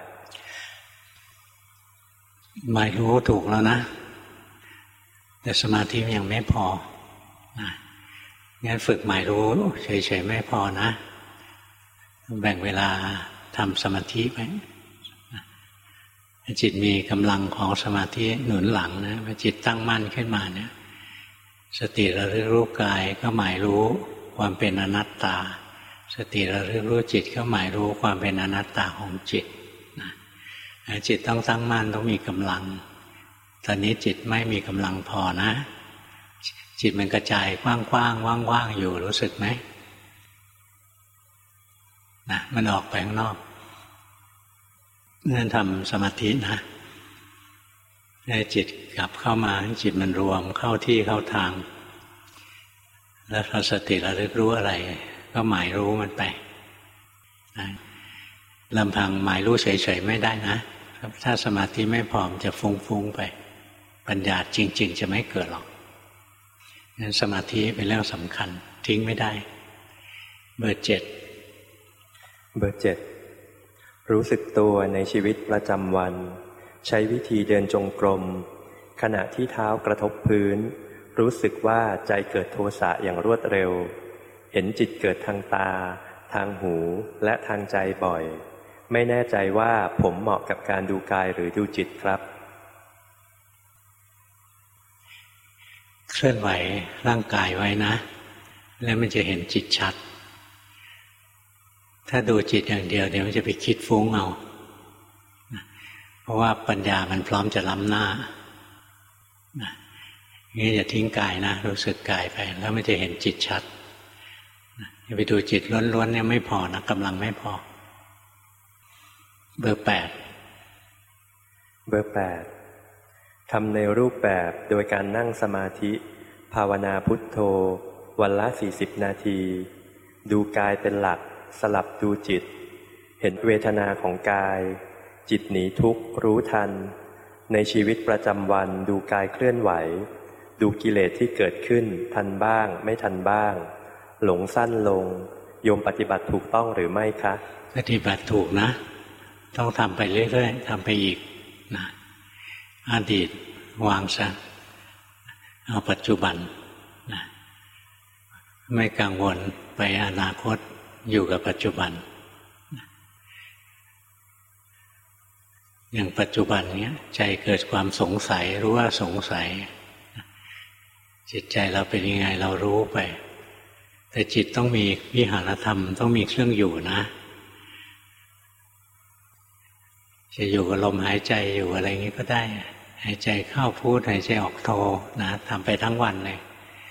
หมายรู้ถูกแล้วนะแต่สมาธิยังไม่พอนะงั้นฝึกหมายรู้เฉยๆไม่พอนะแบ่งเวลาทำสมาธิไปจิตมีกำลังของสมาธิหนุนหลังนะพอจิตตั้งมั่นขึ้นมาเนี่ยสติระลึกรู้กายก็หมายรู้ความเป็นอนัตตาสติระลึกรู้จิตก็หมายรู้ความเป็นอนัตตาของจิตนะจิตต้องตั้งมั่นต้องมีกำลังตอนนี้จิตไม่มีกำลังพอนะจิตมันกระจายกว้างๆว่างๆอยู่รู้สึกไหมนะมันออกไปข้างนอกนั่นทำสมาธินะให้จิตกลับเข้ามาให้จิตมันรวมเข้าที่เข้าทางแล้วพอสติระลึกรู้อะไรก็หมายรู้มันไปลำพังหมายรู้เฉยๆไม่ได้นะถ้าสมาธิไม่พอมันจะฟุ้งๆไปปัญญาจริงๆจะไม่เกิดหรอกงั้นสมาธิเป็นเรื่องสำคัญทิ้งไม่ได้เบอร์ 7 เบอร์ 7รู้สึกตัวในชีวิตประจำวันใช้วิธีเดินจงกรมขณะที่เท้ากระทบพื้นรู้สึกว่าใจเกิดโทสะอย่างรวดเร็วเห็นจิตเกิดทางตาทางหูและทางใจบ่อยไม่แน่ใจว่าผมเหมาะกับการดูกายหรือดูจิตครับเคลื่อนไหวร่างกายไว้นะแล้วมันจะเห็นจิตชัดถ้าดูจิตอย่างเดียวเดี๋ยวมันจะไปคิดฟุ้งเอาเพราะว่าปัญญามันพร้อมจะล้ำหน้างี้อย่าทิ้งกายนะรู้สึกกายไปแล้วมันจะเห็นจิตชัดอย่าไปดูจิตล้วนๆเนี่ยไม่พอนะกำลังไม่พอเบอร์ 8 เบอร์ 8ทำในรูปแบบโดยการนั่งสมาธิภาวนาพุทโธวันละ40 นาทีดูกายเป็นหลักสลับดูจิตเห็นเวทนาของกายจิตหนีทุกข์รู้ทันในชีวิตประจำวันดูกายเคลื่อนไหวดูกิเลสที่เกิดขึ้นทันบ้างไม่ทันบ้างหลงสั้นลงโยมปฏิบัติถูกต้องหรือไม่คะปฏิบัติถูกนะต้องทำไปเรื่อยๆทำไปอีกนะอดีตวางซะเอาปัจจุบันนะไม่กังวลไปอนาคตอยู่กับปัจจุบันอย่างปัจจุบันเนี้ยใจเกิดความสงสัยรู้ว่าสงสัยจิตใจเราเป็นยังไงเรารู้ไปแต่จิตต้องมีวิหารธรรมต้องมีเครื่องอยู่นะจะอยู่กับลมหายใจอยู่อะไรอย่างนี้ก็ได้หายใจเข้าพุทหายใจออกโทนะทำไปทั้งวันเลย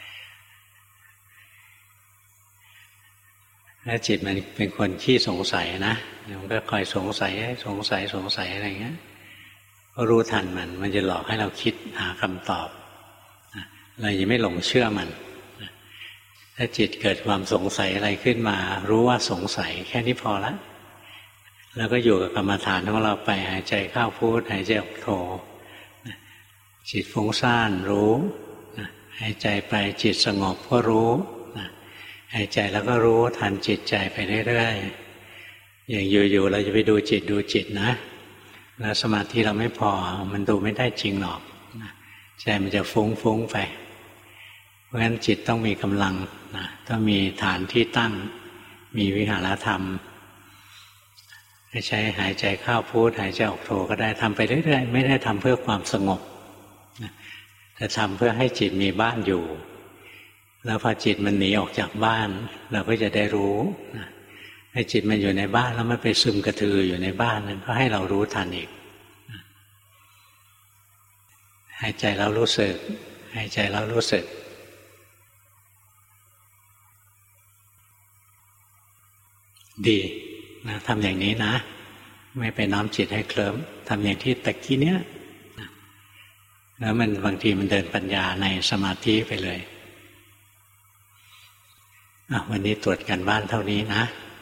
แล้วจิตมันเป็นคนขี้สงสัยนะมันก็คอยสงสัยอะไรเงี้ยก็รู้ทันมันจะหลอกให้เราคิดหาคำตอบเราอย่าไม่หลงเชื่อมันถ้าจิตเกิดความสงสัยอะไรขึ้นมารู้ว่าสงสัยแค่นี้พอละแล้วก็อยู่กับกรรมฐานของเราไปหายใจเข้าพุทหายใจออกโทจิตฟุ้งซ่านรู้หายใจไปจิตสงบก็รู้หายใจแล้วก็รู้ทันจิตใจไปเรื่อยๆอย่างอยู่ๆเราจะไปดูจิตนะแล้วสมาธิเราไม่พอมันดูไม่ได้จริงหรอกใจมันจะฟุ้งไปเพราะฉะนั้นจิตต้องมีกำลังต้องมีฐานที่ตั้งมีวิหารธรรมใช้หายใจเข้าพุทหายใจออกโทก็ได้ทำไปเรื่อยๆไม่ได้ทำเพื่อความสงบแต่ทำเพื่อให้จิตมีบ้านอยู่แล้วพอจิตมันหนีออกจากบ้านเราก็จะได้รู้ให้จิตมันอยู่ในบ้านแล้วมันไปซึมกระทืออยู่ในบ้านนั้นก็ให้เรารู้ทันอีกหายใจแล้วรู้สึกหายใจแล้วรู้สึกดีนะทำอย่างนี้นะไม่ไปน้อมจิตให้เคลิ้มทำอย่างที่ตะกี้เนี้ยแล้วมันบางทีมันเดินปัญญาในสมาธิไปเลยวันนี้ตรวจกันบ้านเท่านี้นะ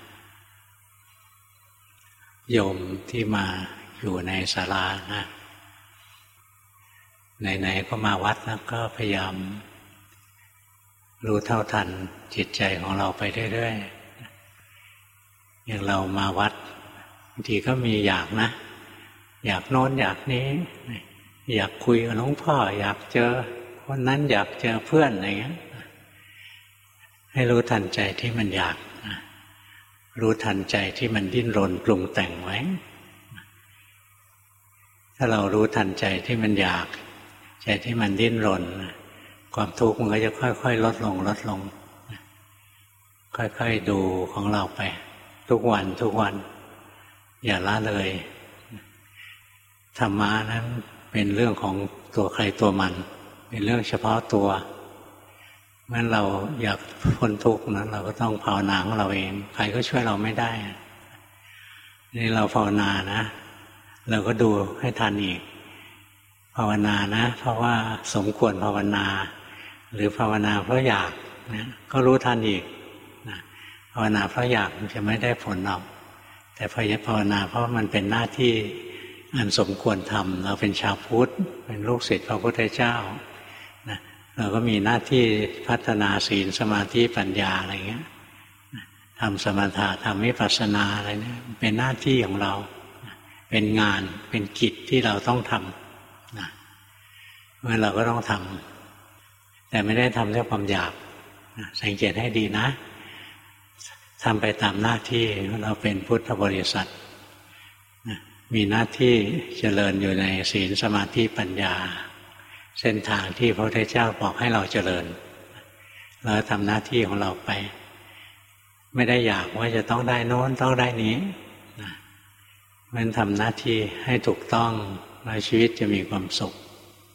โยมที่มาอยู่ในศาลานะไหนๆก็มาวัดแล้วก็พยายามรู้เท่าทันจิตใจของเราไปเรื่อยๆอย่างเรามาวัดบางทีก็มีอยากนะอยากโน้นอยากนี้อยากคุยกับหลวงพ่ออยากเจอคนนั้นอยากเจอเพื่อนอะไรเงี้ยให้รู้ทันใจที่มันอยากรู้ทันใจที่มันดิ้นรนปรุงแต่งไว้ถ้าเรารู้ทันใจที่มันอยากใจที่มันดิ้นรนความทุกข์มันก็จะค่อยๆลดลงค่อยๆดูของเราไปทุกวันอย่าละเลยธรรมะนั้นเป็นเรื่องของตัวใครตัวมันเป็นเรื่องเฉพาะตัวเมื่อเราอยากพ้นทุกข์นั้นเราก็ต้องภาวนาของเราเองใครก็ช่วยเราไม่ได้นี่เราภาวนานะเราก็ดูให้ทันอีกภาวนานะเพราะว่าสมควรภาวนาหรือภาวนาเพราะอยากนะก็รู้ทันอีกนะภาวนาเพราะอยากมันจะไม่ได้ผลหรอกแต่พยภาวนาเพราะมันเป็นหน้าที่อันสมควรทำเราเป็นชาวพุทธเป็นลูกศิษย์พระพุทธเจ้านะเราก็มีหน้าที่พัฒนาศีลสมาธิปัญญาอะไรเงี้ยทำสมถะทำวิปัสสนาอะไรเนี่ยเป็นหน้าที่ของเราเป็นงานเป็นกิจที่เราต้องทำนะเมื่อเราก็ต้องทำแต่ไม่ได้ทำด้วยความอยากสังเกตให้ดีนะทำไปตามหน้าที่เราเป็นพุทธบริษัทมีหน้าที่เจริญอยู่ในศีลสมาธิปัญญาเส้นทางที่พระพุทธเจ้าบอกให้เราเจริญเราทำหน้าที่ของเราไปไม่ได้อยากว่าจะต้องได้โน้นต้องได้นี้มันทำหน้าที่ให้ถูกต้องแล้วชีวิตจะมีความสุข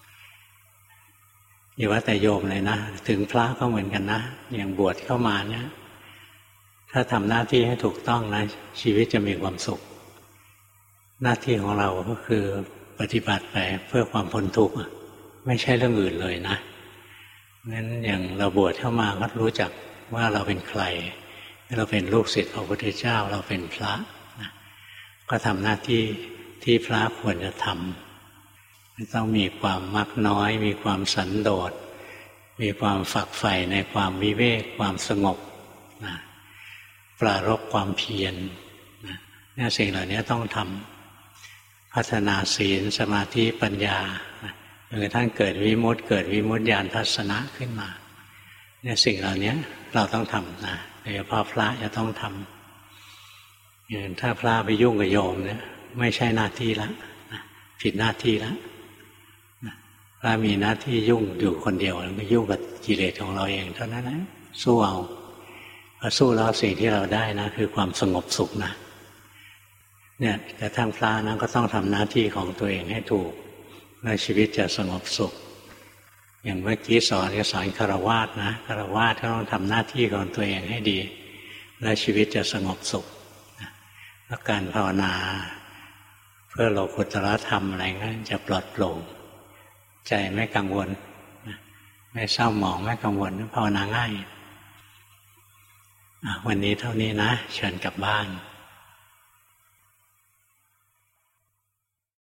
อย่าว่าแต่โยมเลยนะถึงพระก็เหมือนกันนะอย่างบวชเข้ามาเนี่ยถ้าทำหน้าที่ให้ถูกต้องนะชีวิตจะมีความสุขหน้าที่ของเราก็คือปฏิบัติไปเพื่อความพ้นทุกข์ไม่ใช่เรื่องอื่นเลยนะงั้นอย่างเราบวชเข้ามาก็รู้จักว่าเราเป็นใครเราเป็นลูกศิษย์พระพุทธเจ้าเราเป็นพระนะก็ทำหน้าที่ที่พระควรจะทำไม่ต้องมีความมักน้อยมีความสันโดษมีความฝักใฝ่ในความวิเวกความสงบนะปรารภความเพียรนะเนี่ยสิ่งเหล่านี้ต้องทำพัฒนาศีลสมาธิปัญญาจนกระทั่งเกิดวิมุตติญาณทัศนะขึ้นมาเนี่ยสิ่งเหล่านี้เราต้องทำนะโดยเฉพาะพระจะต้องทำอย่างถ้าพระไปยุ่งกับโยมเนี่ยไม่ใช่หน้าที่ละผิดหน้าที่ละพระมีหน้าที่ยุ่งอยู่คนเดียวก็ยุ่งกับกิเลสของเราเองเท่านั้นนะสู้เอาพอสู้แล้วสิ่งที่เราได้นะคือความสงบสุขนะเนี่ยแต่ทางพระนะก็ต้องทำหน้าที่ของตัวเองให้ถูกแล้วชีวิตจะสงบสุขอย่างเมื่อกี้สอนฆราวาสนะฆราวาสก็ต้องทำหน้าที่ของตัวเองให้ดีแล้วชีวิตจะสงบสุขแล้วการภาวนาเพื่อโลกุตตรธรรมอะไรก็จะปลอดโปร่งใจไม่กังวลไม่เศร้าหมองไม่กังวลภาวนาง่ายวันนี้เท่านี้นะเชิญกลับบ้าน